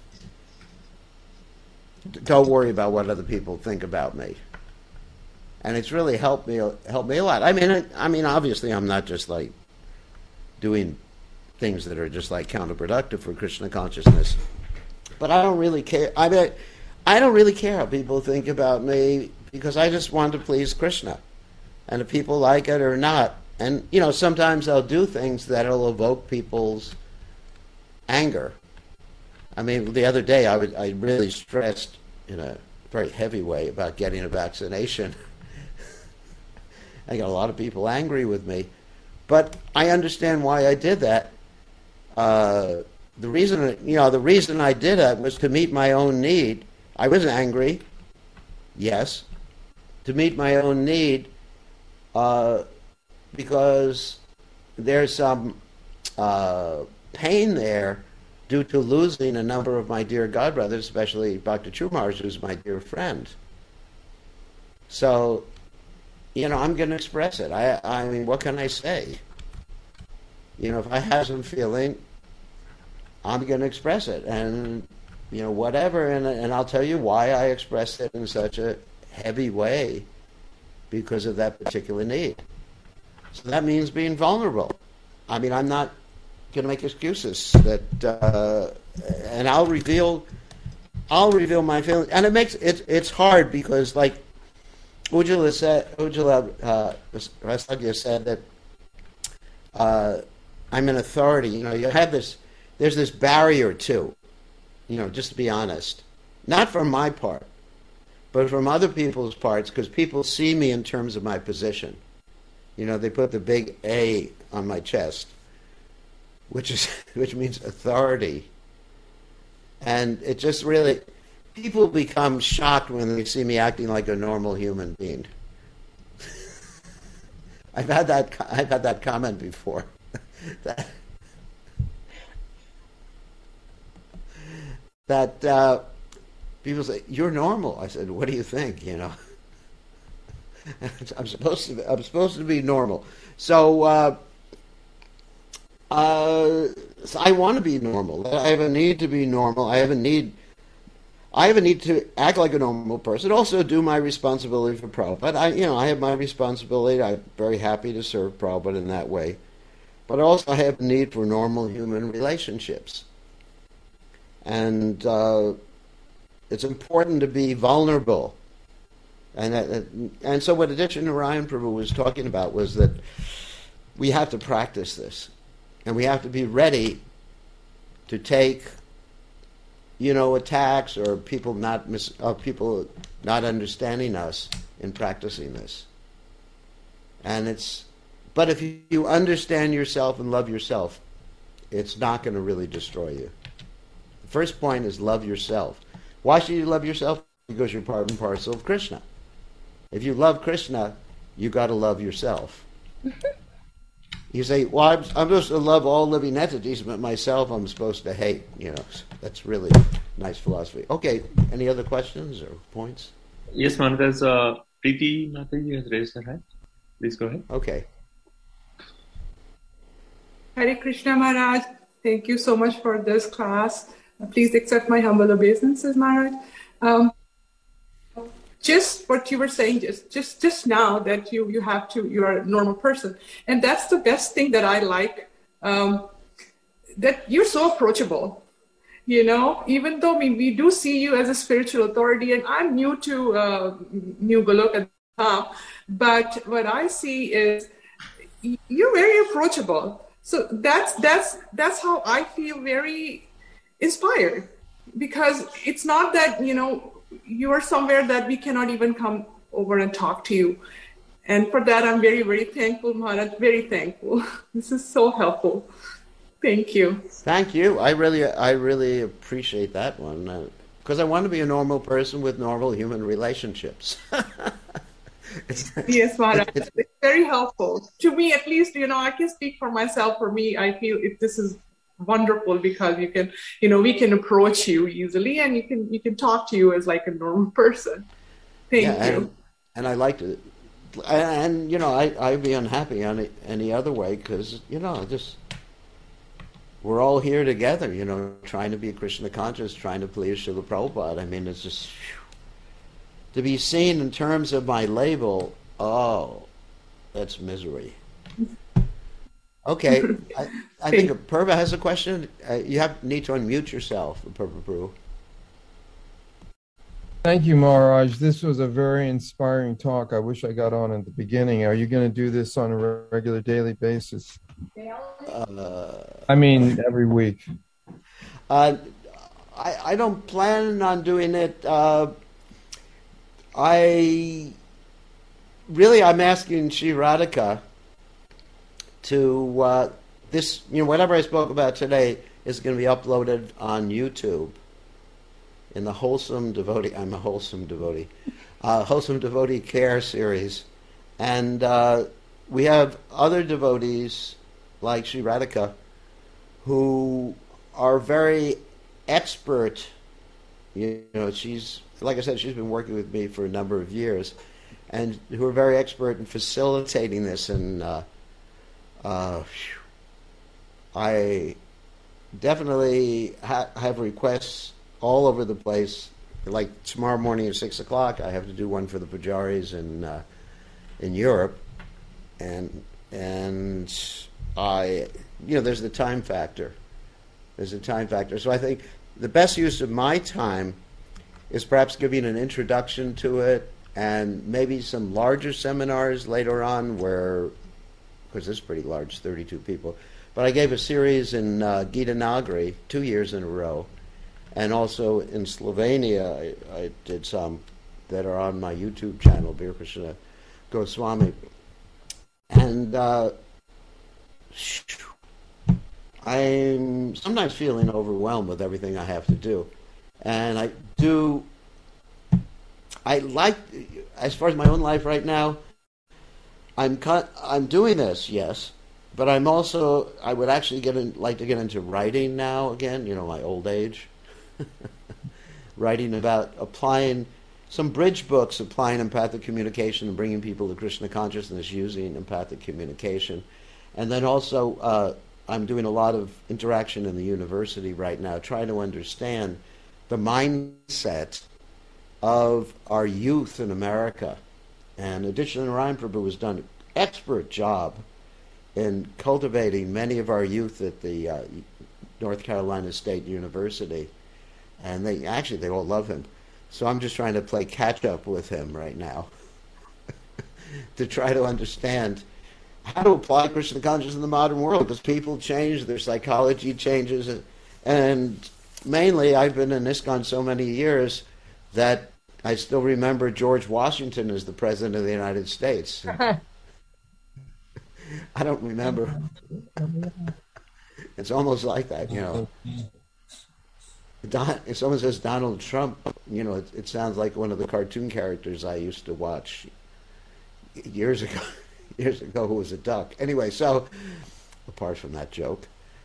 don't worry about what other people think about me, and it's really helped me a lot. I mean, obviously, I'm not just like doing things that are just like counterproductive for Krishna consciousness, but I don't really care. I don't really care how people think about me because I just want to please Krishna, and if people like it or not, and sometimes I'll do things that'll evoke people's anger. I mean, the other day I really stressed in a very heavy way about getting a vaccination. I got a lot of people angry with me, but I understand why I did that. The reason I did that was to meet my own need. I was angry, yes, to meet my own need, because there's some pain there due to losing a number of my dear godbrothers, especially Bhakti Chumars, who's my dear friend. So, I'm going to express it. I mean, what can I say? If I have some feeling, I'm going to express it. And, whatever. And I'll tell you why I expressed it in such a heavy way, because of that particular need. So that means being vulnerable. I mean, I'm not going to make excuses that, and I'll reveal my feelings, and it's hard because, like Ujjwala Rasagya said that I'm an authority. You have there's this barrier too. Just to be honest, not from my part, but from other people's parts, because people see me in terms of my position. They put the big A on my chest, which means authority. And it just really, people become shocked when they see me acting like a normal human being. I've had that comment before. that people say, "You're normal." I said, "What do you think?" You know, I'm supposed to be normal. So, so I want to be normal. I have a need to be normal. I have a need to act like a normal person. Also, do my responsibility for Prabhupada. I have my responsibility. I'm very happy to serve Prabhupada in that way. But also, I have a need for normal human relationships. And it's important to be vulnerable. And so what Aditya Narayan Prabhu was talking about was that we have to practice this. And we have to be ready to take, attacks or people not understanding us in practicing this. But if you understand yourself and love yourself, it's not going to really destroy you. The first point is love yourself. Why should you love yourself? Because you're part and parcel of Krishna. If you love Krishna, you got to love yourself. You say, well, I'm supposed to love all living entities, but myself I'm supposed to hate. That's really nice philosophy. Okay, any other questions or points? Yes, Maharaj, there's Preeti Mataji has raised her hand. Please go ahead. Okay. Hare Krishna Maharaj, thank you so much for this class. Please accept my humble obeisances, Maharaj. Just what you were saying just now, that you're a normal person. And that's the best thing that I like, that you're so approachable. Even though we do see you as a spiritual authority, and I'm new to New Golok at the time, but what I see is you're very approachable. So that's how I feel very inspired, because it's not that, you are somewhere that we cannot even come over and talk to you. And for that, I'm very, very thankful, Maharaj, very thankful. This is so helpful. Thank you. Thank you. I really appreciate that one, because I want to be a normal person with normal human relationships. Yes, Maharaj. It's very helpful. To me, at least, I can speak for myself. For me, I feel this is wonderful, because you can, we can approach you easily, and you can talk to you as like a normal person. Thank you. And I like to, and I'd be unhappy on any other way, because we're all here together, trying to be Krishna conscious, trying to please Srila Prabhupada. I mean, it's just to be seen in terms of my label. Oh, that's misery. Okay, I think Purva has a question. You need to unmute yourself, Purva Prabhu. Thank you, Maharaj. This was a very inspiring talk. I wish I got on at the beginning. Are you going to do this on a regular daily basis? Every week. I don't plan on doing it. I'm asking Sri Radhika to whatever I spoke about today is going to be uploaded on YouTube in the Wholesome Devotee. I'm a wholesome devotee. Wholesome Devotee Care series, and we have other devotees like Sri Radhika who are very expert. She's, like I said, she's been working with me for a number of years, and who are very expert in facilitating this. And I definitely have requests all over the place. Like tomorrow morning at 6 o'clock, I have to do one for the pujaris in Europe, and there's the time factor. So I think the best use of my time is perhaps giving an introduction to it, and maybe some larger seminars later on where, because it's pretty large, 32 people. But I gave a series in Gita Nagari 2 years in a row, and also in Slovenia I did some that are on my YouTube channel, Veer Krishna Goswami. And I'm sometimes feeling overwhelmed with everything I have to do. And I like, as far as my own life right now, I'm doing this, yes, but I would actually like to get into writing now again, my old age. Writing about applying some bridge books, applying empathic communication and bringing people to Krishna consciousness using empathic communication. And then also, I'm doing a lot of interaction in the university right now, trying to understand the mindset of our youth in America. And Aditya Narayan Prabhu has done an expert job in cultivating many of our youth at the North Carolina State University. And they all love him. So I'm just trying to play catch up with him right now to try to understand how to apply Krishna consciousness in the modern world, because people change, their psychology changes, and mainly I've been in ISKCON so many years that I still remember George Washington as the President of the United States. I don't remember. It's almost like that, if someone says Donald Trump, it sounds like one of the cartoon characters I used to watch years ago, who was a duck. Anyway, so apart from that joke,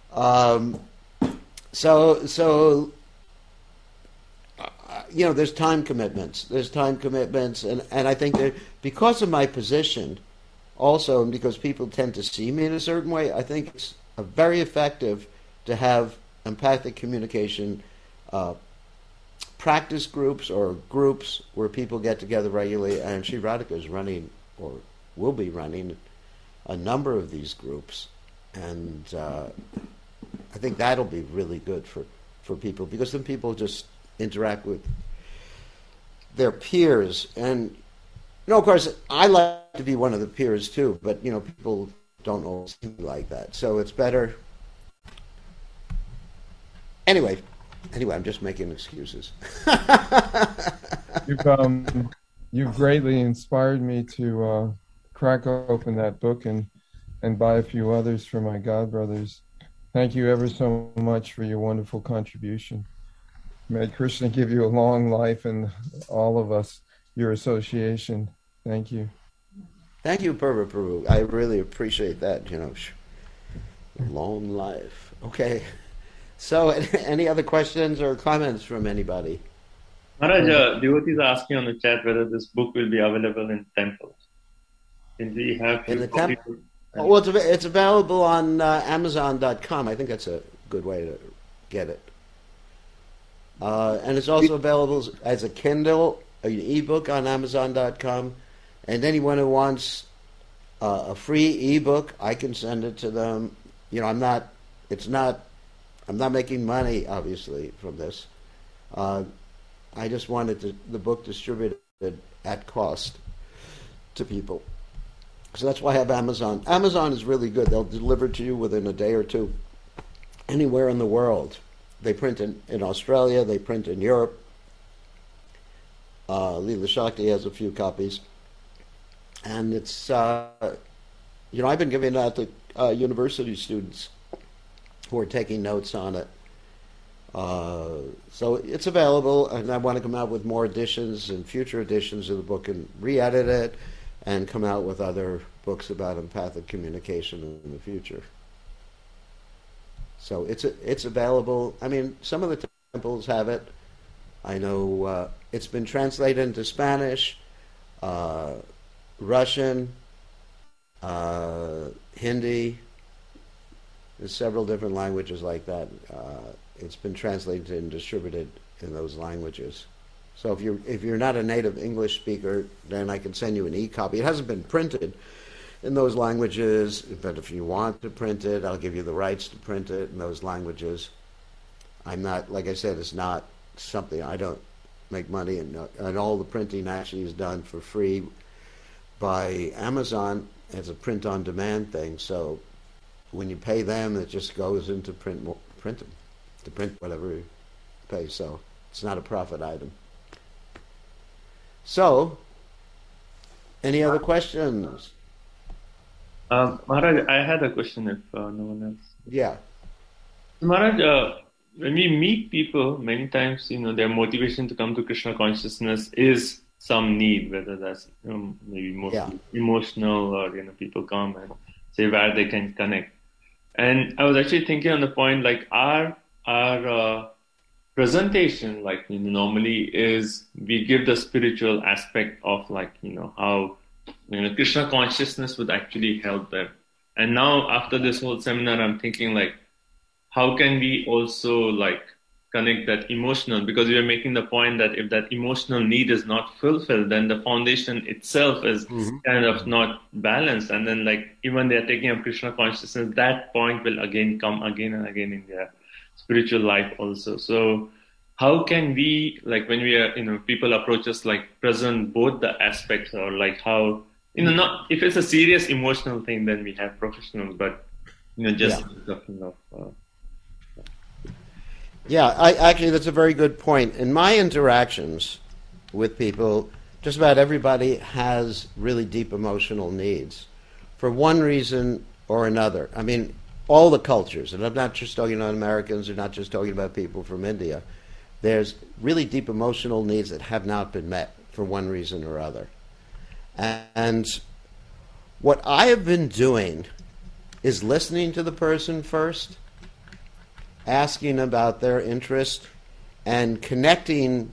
there's time commitments. And I think that because of my position, also, and because people tend to see me in a certain way, I think it's very effective to have empathic communication practice groups or groups where people get together regularly, and Sri Radhika is running, or will be running, a number of these groups, and I think that'll be really good for people, because then people just interact with their peers, and of course I like to be one of the peers too, but people don't always see me like that, so it's better. Anyway, I'm just making excuses. You've greatly inspired me to crack open that book and buy a few others for my godbrothers. Thank you ever so much for your wonderful contribution. May Krishna give you a long life, and all of us, your association. Thank you. Thank you, Prabhu. I really appreciate that, long life. Okay. So, any other questions or comments from anybody? Maharaj, devotees are asking on the chat whether this book will be available in temples. Can we have in the temple? Well, it's available on Amazon.com. I think that's a good way to get it. And it's also available as a Kindle, an ebook on Amazon.com. And anyone who wants a free ebook, I can send it to them. I'm not making money, obviously, from this. I just wanted the book distributed at cost to people. So that's why I have Amazon. Amazon is really good. They'll deliver to you within a day or two, anywhere in the world. They print in Australia. They print in Europe. Leela Shakti has a few copies. And it's, I've been giving that to university students who are taking notes on it. So it's available, and I want to come out with more editions and future editions of the book and re-edit it and come out with other books about empathic communication in the future. So it's available. I mean, some of the temples have it. I know it's been translated into Spanish, Russian, Hindi. There's several different languages like that. It's been translated and distributed in those languages. So if you're not a native English speaker, then I can send you an e-copy. It hasn't been printed in those languages, but if you want to print it, I'll give you the rights to print it in those languages. I'm not, like I said, it's not something, I don't make money, and all the printing actually is done for free by Amazon as a print-on-demand thing. So when you pay them, it just goes into print whatever you pay. So it's not a profit item. So, any other questions? Maharaj, I had a question if no one else. Yeah. Maharaj, when we meet people, many times, their motivation to come to Krishna consciousness is some need, whether that's maybe mostly emotional, or people come and say where they can connect. And I was actually thinking on the point, like our presentation, like normally is we give the spiritual aspect of how Krishna consciousness would actually help them. And now after this whole seminar, I'm thinking like, how can we also connect that emotional? Because we are making the point that if that emotional need is not fulfilled, then the foundation itself is kind of not balanced. And then even they are taking up Krishna consciousness, that point will again come again and again in their spiritual life also. So how can we, when we are, people approach us, present both the aspects, or how, not, if it's a serious emotional thing, then we have professionals, but, just talking of, actually, that's a very good point. In my interactions with people, just about everybody has really deep emotional needs for one reason or another. I mean, all the cultures, and I'm not just talking about Americans, or not just talking about people from India, there's really deep emotional needs that have not been met for one reason or other. And what I have been doing is listening to the person first, asking about their interest, and connecting.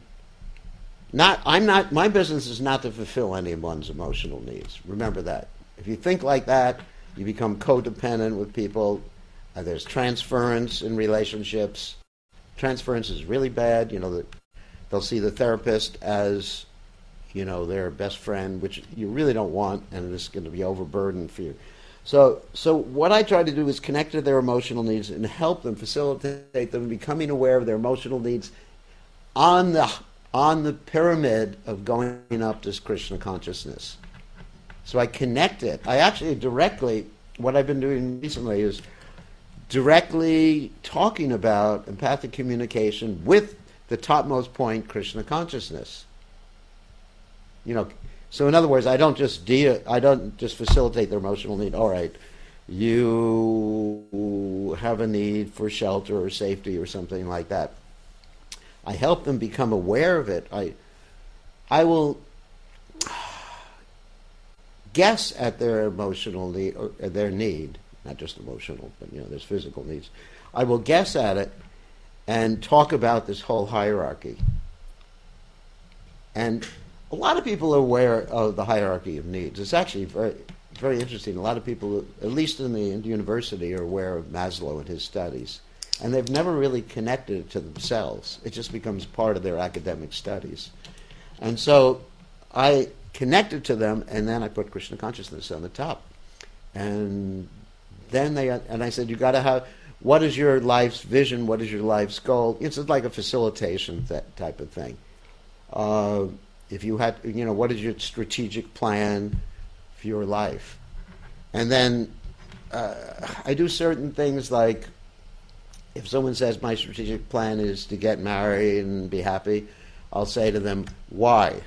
My business is not to fulfill anyone's emotional needs. Remember that. If you think like that, you become codependent with people. There's transference in relationships. Transference is really bad. They'll see the therapist as, their best friend, which you really don't want, and it's going to be overburdened for you. So what I try to do is connect to their emotional needs and help them, facilitate them becoming aware of their emotional needs on the pyramid of going up to Krishna consciousness. So I connect it. I actually directly, what I've been doing recently is directly talking about empathic communication with the topmost point, Krishna consciousness. So in other words, I don't just facilitate their emotional need. All right, you have a need for shelter or safety or something like that. I help them become aware of it. I will guess at their emotional need, or their need, not just emotional, but there's physical needs. I will guess at it and talk about this whole hierarchy. And a lot of people are aware of the hierarchy of needs. It's actually very, very interesting. A lot of people, at least in the university, are aware of Maslow and his studies. And they've never really connected it to themselves. It just becomes part of their academic studies. And so I connected to them, and then I put Krishna consciousness on the top. And then I said, you got to have, what is your life's vision? What is your life's goal? It's like a facilitation type of thing. If you had, what is your strategic plan for your life? And then I do certain things like, if someone says my strategic plan is to get married and be happy, I'll say to them, why?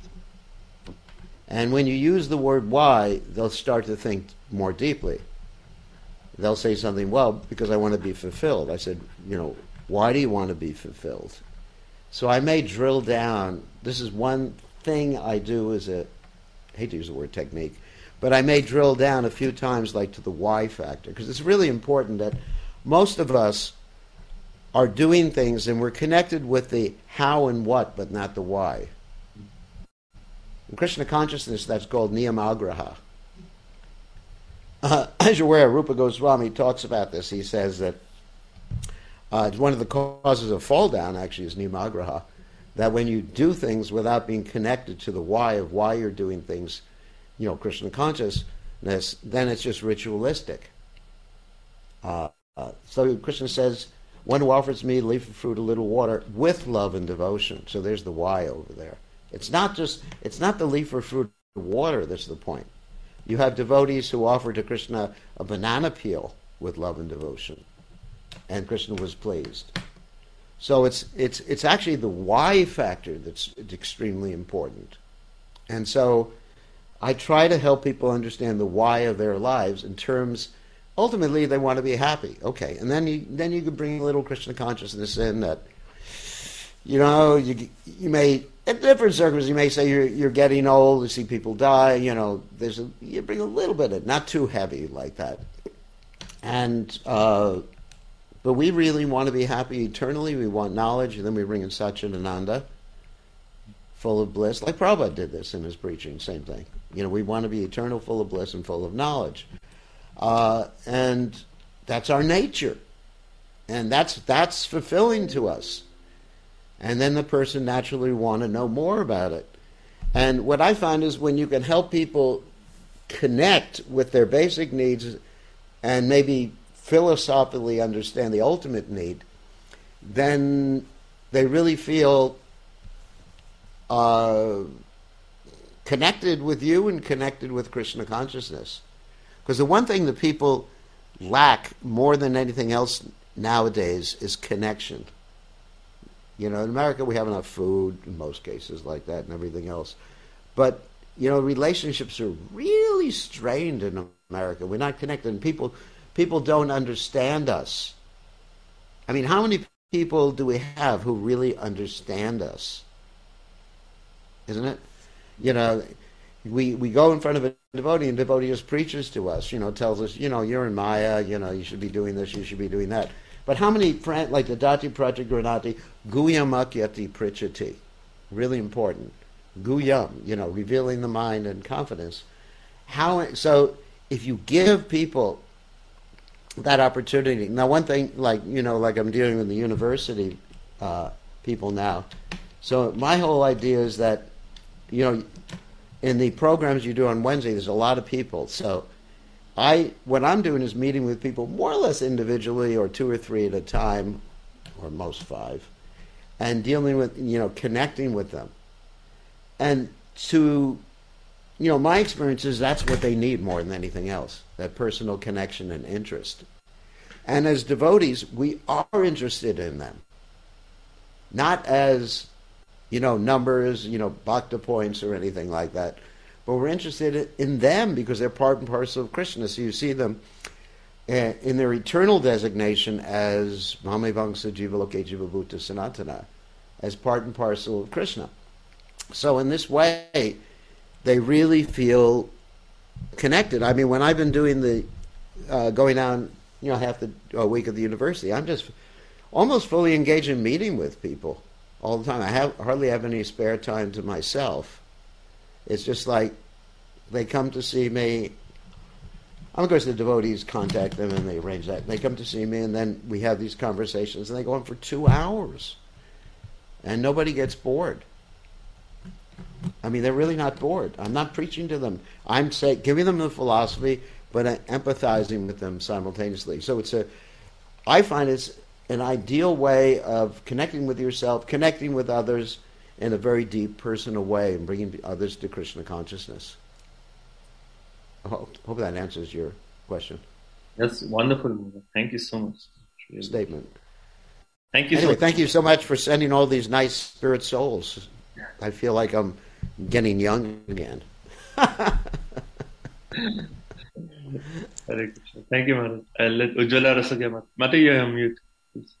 And when you use the word why, they'll start to think more deeply. They'll say something, well, because I want to be fulfilled. I said, why do you want to be fulfilled? So I may drill down. This is one thing I do I hate to use the word technique, but I may drill down a few times to the why factor, because it's really important that most of us are doing things and we're connected with the how and what, but not the why. In Krishna consciousness, that's called niyamagraha. As you're aware, Rupa Goswami talks about this. He says that one of the causes of fall down actually is niyamagraha, that when you do things without being connected to the why of why you're doing things, Krishna consciousness, then it's just ritualistic. So Krishna says, one who offers me a leaf of fruit, a little water, with love and devotion. So there's the why over there. It's not the leaf or fruit or water that's the point. You have devotees who offer to Krishna a banana peel with love and devotion, and Krishna was pleased. So it's actually the why factor that's extremely important. And so I try to help people understand the why of their lives in terms ultimately they want to be happy. Okay, and then you could bring a little Krishna consciousness in that, you know, you may, at different circumstances, you may say you're getting old, you see people die, you know, you bring a little bit of, not too heavy like that. And, but we really want to be happy eternally, we want knowledge, and then we bring in Satchidananda, full of bliss, like Prabhupada did this in his preaching, same thing. You know, we want to be eternal, full of bliss, and full of knowledge. And that's our nature. And that's fulfilling to us. And then the person naturally want to know more about it. And what I find is when you can help people connect with their basic needs and maybe philosophically understand the ultimate need, then they really feel connected with you and connected with Krishna consciousness. Because the one thing that people lack more than anything else nowadays is connection. You know, in America we have enough food in most cases like that and everything else. But, you know, relationships are really strained in America. We're not connected. And people don't understand us. I mean, how many people do we have who really understand us? Isn't it? You know, we go in front of a devotee, and devotee just preaches to us, you know, tells us, you know, you're in Maya, you know, you should be doing this, you should be doing that. But how many, like the Dati Project Granati, Guyam Akyati Prichati, really important. Guyam, you know, revealing the mind and confidence. So if you give people that opportunity, now one thing, like, you know, like I'm dealing with the university people now, so my whole idea is that, you know, in the programs you do on Wednesday, there's a lot of people. So what I'm doing is meeting with people more or less individually, or 2 or 3 at a time, or most 5, and dealing with, you know, connecting with them. And to, you know, my experience is that's what they need more than anything else, that personal connection and interest. And as devotees, we are interested in them. Not as, you know, numbers, you know, bhakta points or anything like that. But we're interested in them because they're part and parcel of Krishna. So you see them in their eternal designation as Mamevangsa Jivaloke Jivabhuta Sanatana, as part and parcel of Krishna. So in this way, they really feel connected. I mean, when I've been doing the, going down, you know, half the week of the university, I'm just almost fully engaged in meeting with people all the time. I hardly have any spare time to myself. It's just like they come to see me. Of course, the devotees contact them and they arrange that. They come to see me, and then we have these conversations, and they go on for 2 hours. And nobody gets bored. I mean, they're really not bored. I'm not preaching to them. I'm giving them the philosophy, but empathizing with them simultaneously. So I find it's an ideal way of connecting with yourself, connecting with others in a very deep, personal way, and bringing others to Krishna consciousness. I hope that answers your question. That's wonderful. Thank you so much. Statement. Thank you. Anyway, thank you so much for sending all these nice spirit souls. I feel like I'm getting young again. Hare Krishna. Thank you, Maharaj. I'll let Ujjwala Rasagya Mata, you are mute, please.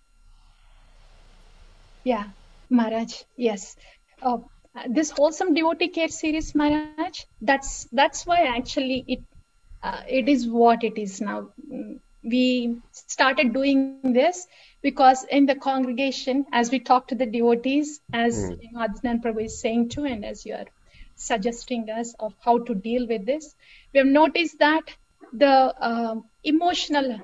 Yeah, Maharaj. Yes. This wholesome devotee care series, Maharaj. That's why actually it is what it is now. We started doing this because in the congregation, as we talk to the devotees, as Adnan Prabhu is saying too, and as you are suggesting us of how to deal with this, we have noticed that the emotional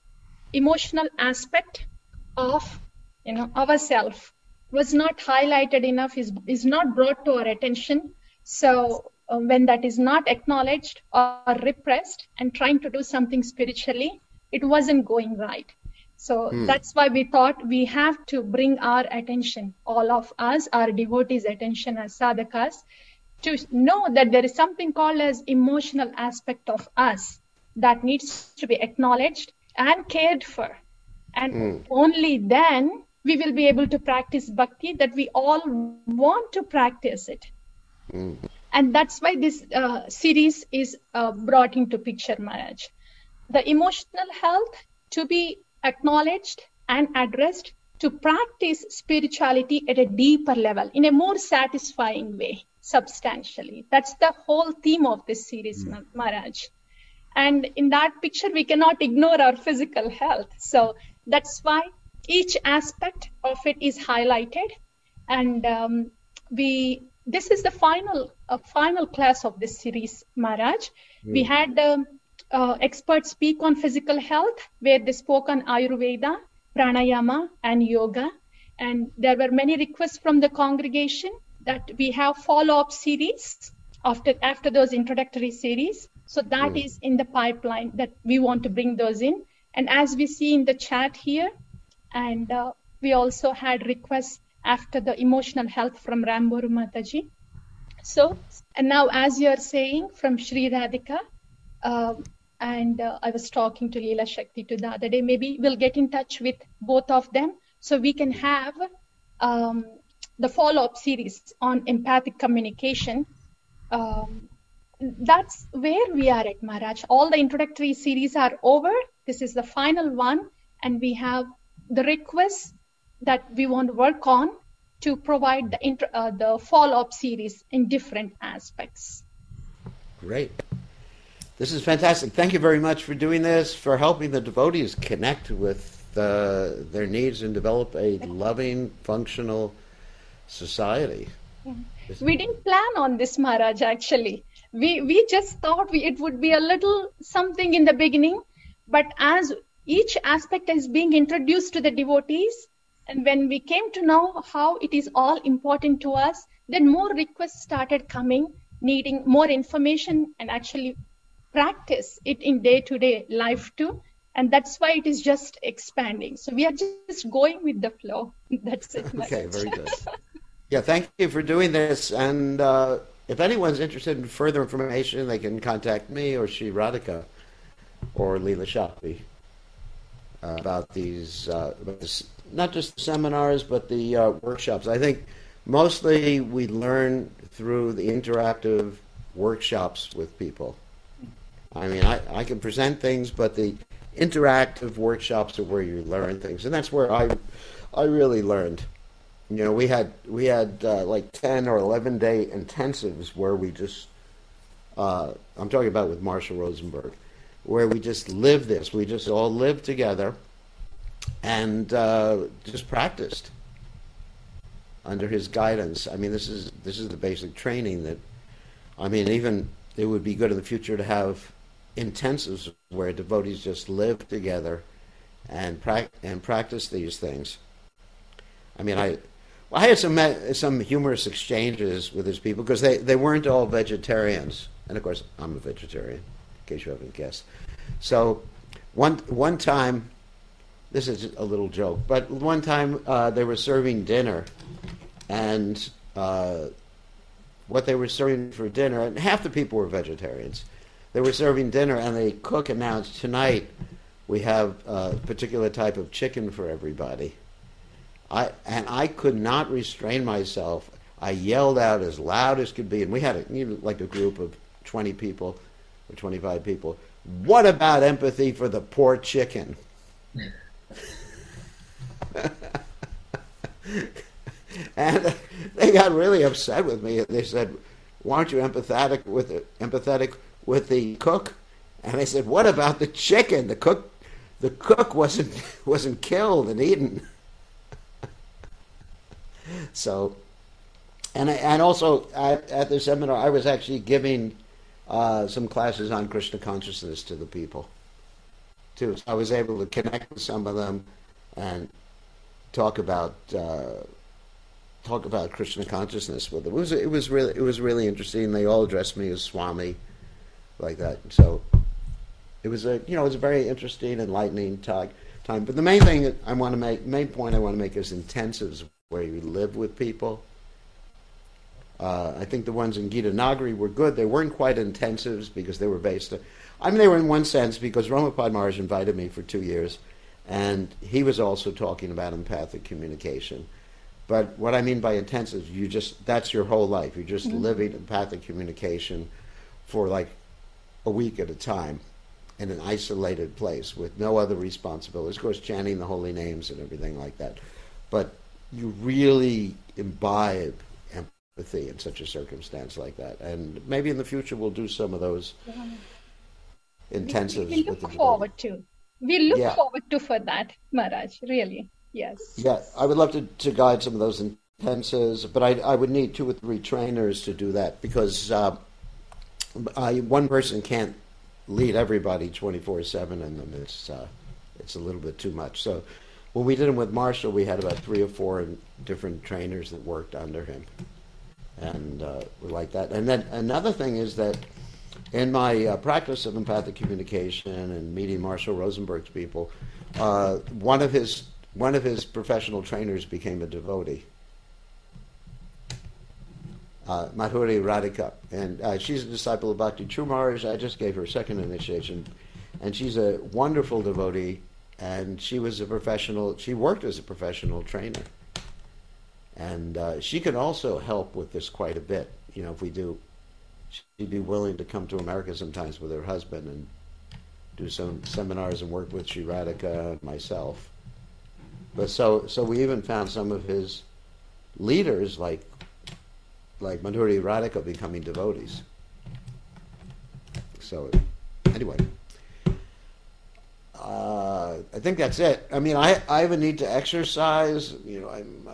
aspect of, you know, ourself was not highlighted enough, is not brought to our attention. So when that is not acknowledged or repressed and trying to do something spiritually, it wasn't going right. So that's why we thought we have to bring our attention, all of us, our devotees' attention as sadhakas, to know that there is something called as emotional aspect of us that needs to be acknowledged and cared for. And only then we will be able to practice bhakti that we all want to practice it. And that's why this series is brought into picture, Maharaj. the emotional health to be acknowledged and addressed, to practice spirituality at a deeper level in a more satisfying way, substantially. That's the whole theme of this series, Maharaj. And in that picture, we cannot ignore our physical health. So that's why each aspect of it is highlighted. And this is the final class of this series, Maharaj. We had experts speak on physical health, where they spoke on Ayurveda, pranayama, and yoga. And there were many requests from the congregation that we have follow-up series after those introductory series. So that is in the pipeline, that we want to bring those in. And as we see in the chat here, and we also had requests after the emotional health from Ramboru Mataji. So, and now as you're saying from Sri Radhika, and I was talking to Leela Shakti the other day, maybe we'll get in touch with both of them so we can have the follow-up series on empathic communication. That's where we are at, Maharaj. All the introductory series are over. This is the final one, and we have the requests that we want to work on to provide the follow-up series in different aspects. Great. This is fantastic. Thank you very much for doing this, for helping the devotees connect with their needs and develop a loving, functional society. Yeah. We didn't plan on this, Maharaj, actually. We just thought it would be a little something in the beginning, but as each aspect is being introduced to the devotees, and when we came to know how it is all important to us, then more requests started coming, needing more information and actually practice it in day-to-day life too. And that's why it is just expanding. So we are just going with the flow. That's it. Okay, very good. Yeah, thank you for doing this. And if anyone's interested in further information, they can contact me or Sri Radhika or Leela Shakti about these, not just the seminars, but the workshops. I think mostly we learn through the interactive workshops with people. I mean, I can present things, but the interactive workshops are where you learn things, and that's where I really learned. You know, we had like 10 or 11 day intensives where we just I'm talking about with Marshall Rosenberg, where we just lived this. We just all lived together and just practiced under his guidance. I mean, this is the basic training that, I mean, even it would be good in the future to have intensives where devotees just live together and practice these things. I mean, I had some humorous exchanges with these people because they weren't all vegetarians, and of course I'm a vegetarian, in case you haven't guessed. So one time, this is a little joke, but one time they were serving dinner, and what they were serving for dinner, and half the people were vegetarians. They were serving dinner, and the cook announced, tonight we have a particular type of chicken for everybody. I could not restrain myself. I yelled out as loud as could be, and we had like a group of 20 people or 25 people. What about empathy for the poor chicken? And they got really upset with me. They said, "Why aren't you empathetic with the cook?" And I said, "What about the chicken? The cook wasn't killed and eaten." So, and also at the seminar, I was actually giving some classes on Krishna consciousness to the people too. So I was able to connect with some of them and talk about Krishna consciousness with them. It was really interesting. They all addressed me as Swami, like that. So it was a very interesting, enlightening time. But the main point I want to make is intensives where you live with people. I think the ones in Gita Nagari were good. They weren't quite intensives because they were based. They were in one sense because Ramapad Maharaj invited me for 2 years, and he was also talking about empathic communication. But what I mean by intensives, that's your whole life. You're just living empathic communication for like a week at a time. in an isolated place with no other responsibilities. Of course, chanting the holy names and everything like that. But you really imbibe empathy in such a circumstance like that. And maybe in the future we'll do some of those intensives. We look forward to. We look forward to for that, Maharaj, really. Yes. Yeah, I would love to guide some of those intensives, but I would need 2 or 3 trainers to do that because one person can't lead everybody 24/7 in them. It's a little bit too much. So when we did them with Marshall, we had about 3 or 4 different trainers that worked under him, and we like that. And then another thing is that in my practice of empathic communication and meeting Marshall Rosenberg's people, one of his professional trainers became a devotee. Madhuri Radhika, and she's a disciple of Bhakti True Maharaj. I just gave her second initiation, and she's a wonderful devotee, and she worked as a professional trainer, and she can also help with this quite a bit. If we do, she'd be willing to come to America sometimes with her husband and do some seminars and work with Sri Radhika and myself. But so we even found some of his leaders, like Madhuri Radhika, becoming devotees. So anyway, I think that's it. I mean, I have a need to exercise. I'm.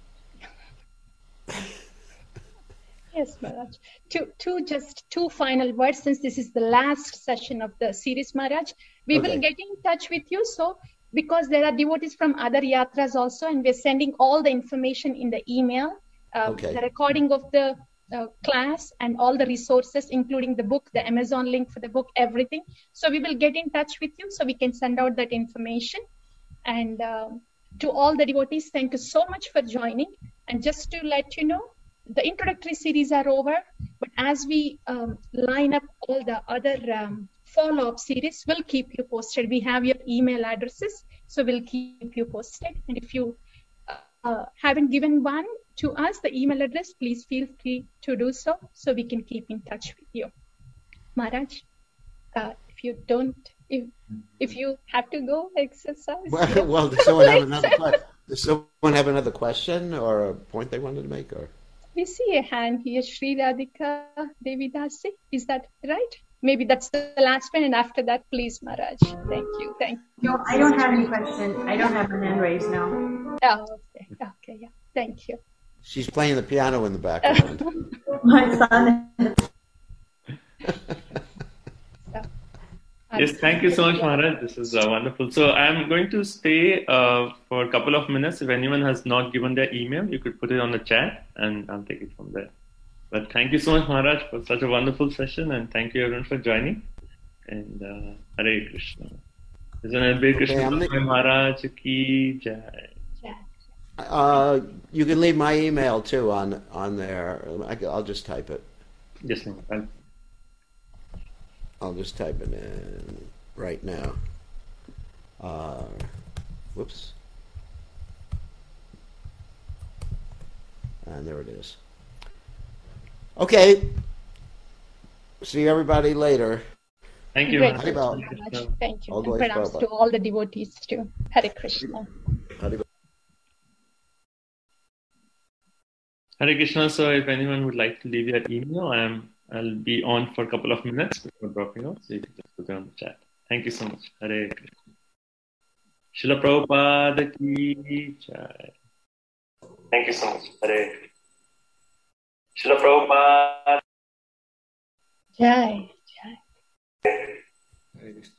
Yes, Maharaj. Two final words, since this is the last session of the series, Maharaj. We will get in touch with you. So, because there are devotees from other yatras also, and we're sending all the information in the email. The recording of the class and all the resources, including the book, the Amazon link for the book, everything. So we will get in touch with you so we can send out that information. And to all the devotees, thank you so much for joining. And just to let you know, the introductory series are over, but as we line up all the other follow-up series, we'll keep you posted. We have your email addresses, so we'll keep you posted. And if you haven't given one to us, the email address, please feel free to do so we can keep in touch with you. Maharaj, if you have to go exercise. Well, does someone have another question or a point they wanted to make? Or we see a hand here, Sri Radhika Devidasi. Is that right? Maybe that's the last one, and after that, please, Maharaj. Thank you. No, I don't have any question. I don't have a hand raised now. Oh, okay, yeah. Thank you. She's playing the piano in the background. My son. Yes, thank you so much, Maharaj. This is wonderful. So I'm going to stay for a couple of minutes. If anyone has not given their email, you could put it on the chat, and I'll take it from there. But thank you so much, Maharaj, for such a wonderful session, and thank you everyone for joining. And Hare Krishna. Krishna Maharaj ki jai. You can leave my email too on there. I'll just type it. Yes, ma'am. I'll just type it in right now. Whoops. And there it is. Okay. See everybody later. Thank you. Thank you. And pranams to all the devotees too. Hare Krishna. Hare Krishna. So if anyone would like to leave their email, I'll be on for a couple of minutes before dropping off. So you can just put it on the chat. Thank you so much. Hare Krishna. Srila Prabhupada ki jai. Thank you so much. Hare Krishna. Srila Prabhupada. Jai. Hare Krishna.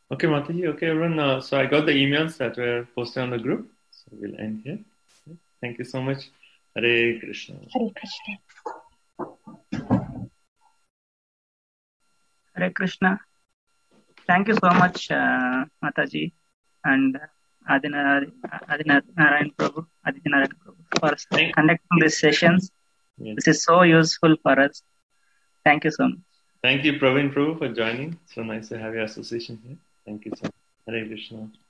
Okay, Mataji. Okay, everyone. So I got the emails that were posted on the group. So we'll end here. Thank you so much. Hare Krishna. Hare Krishna. Hare Krishna. Thank you so much, Mataji and Adinarayan Prabhu, for conducting these sessions. Yes. This is so useful for us. Thank you so much. Thank you, Praveen Prabhu, for joining. So nice to have your association here. Thank you so much. Hare Krishna.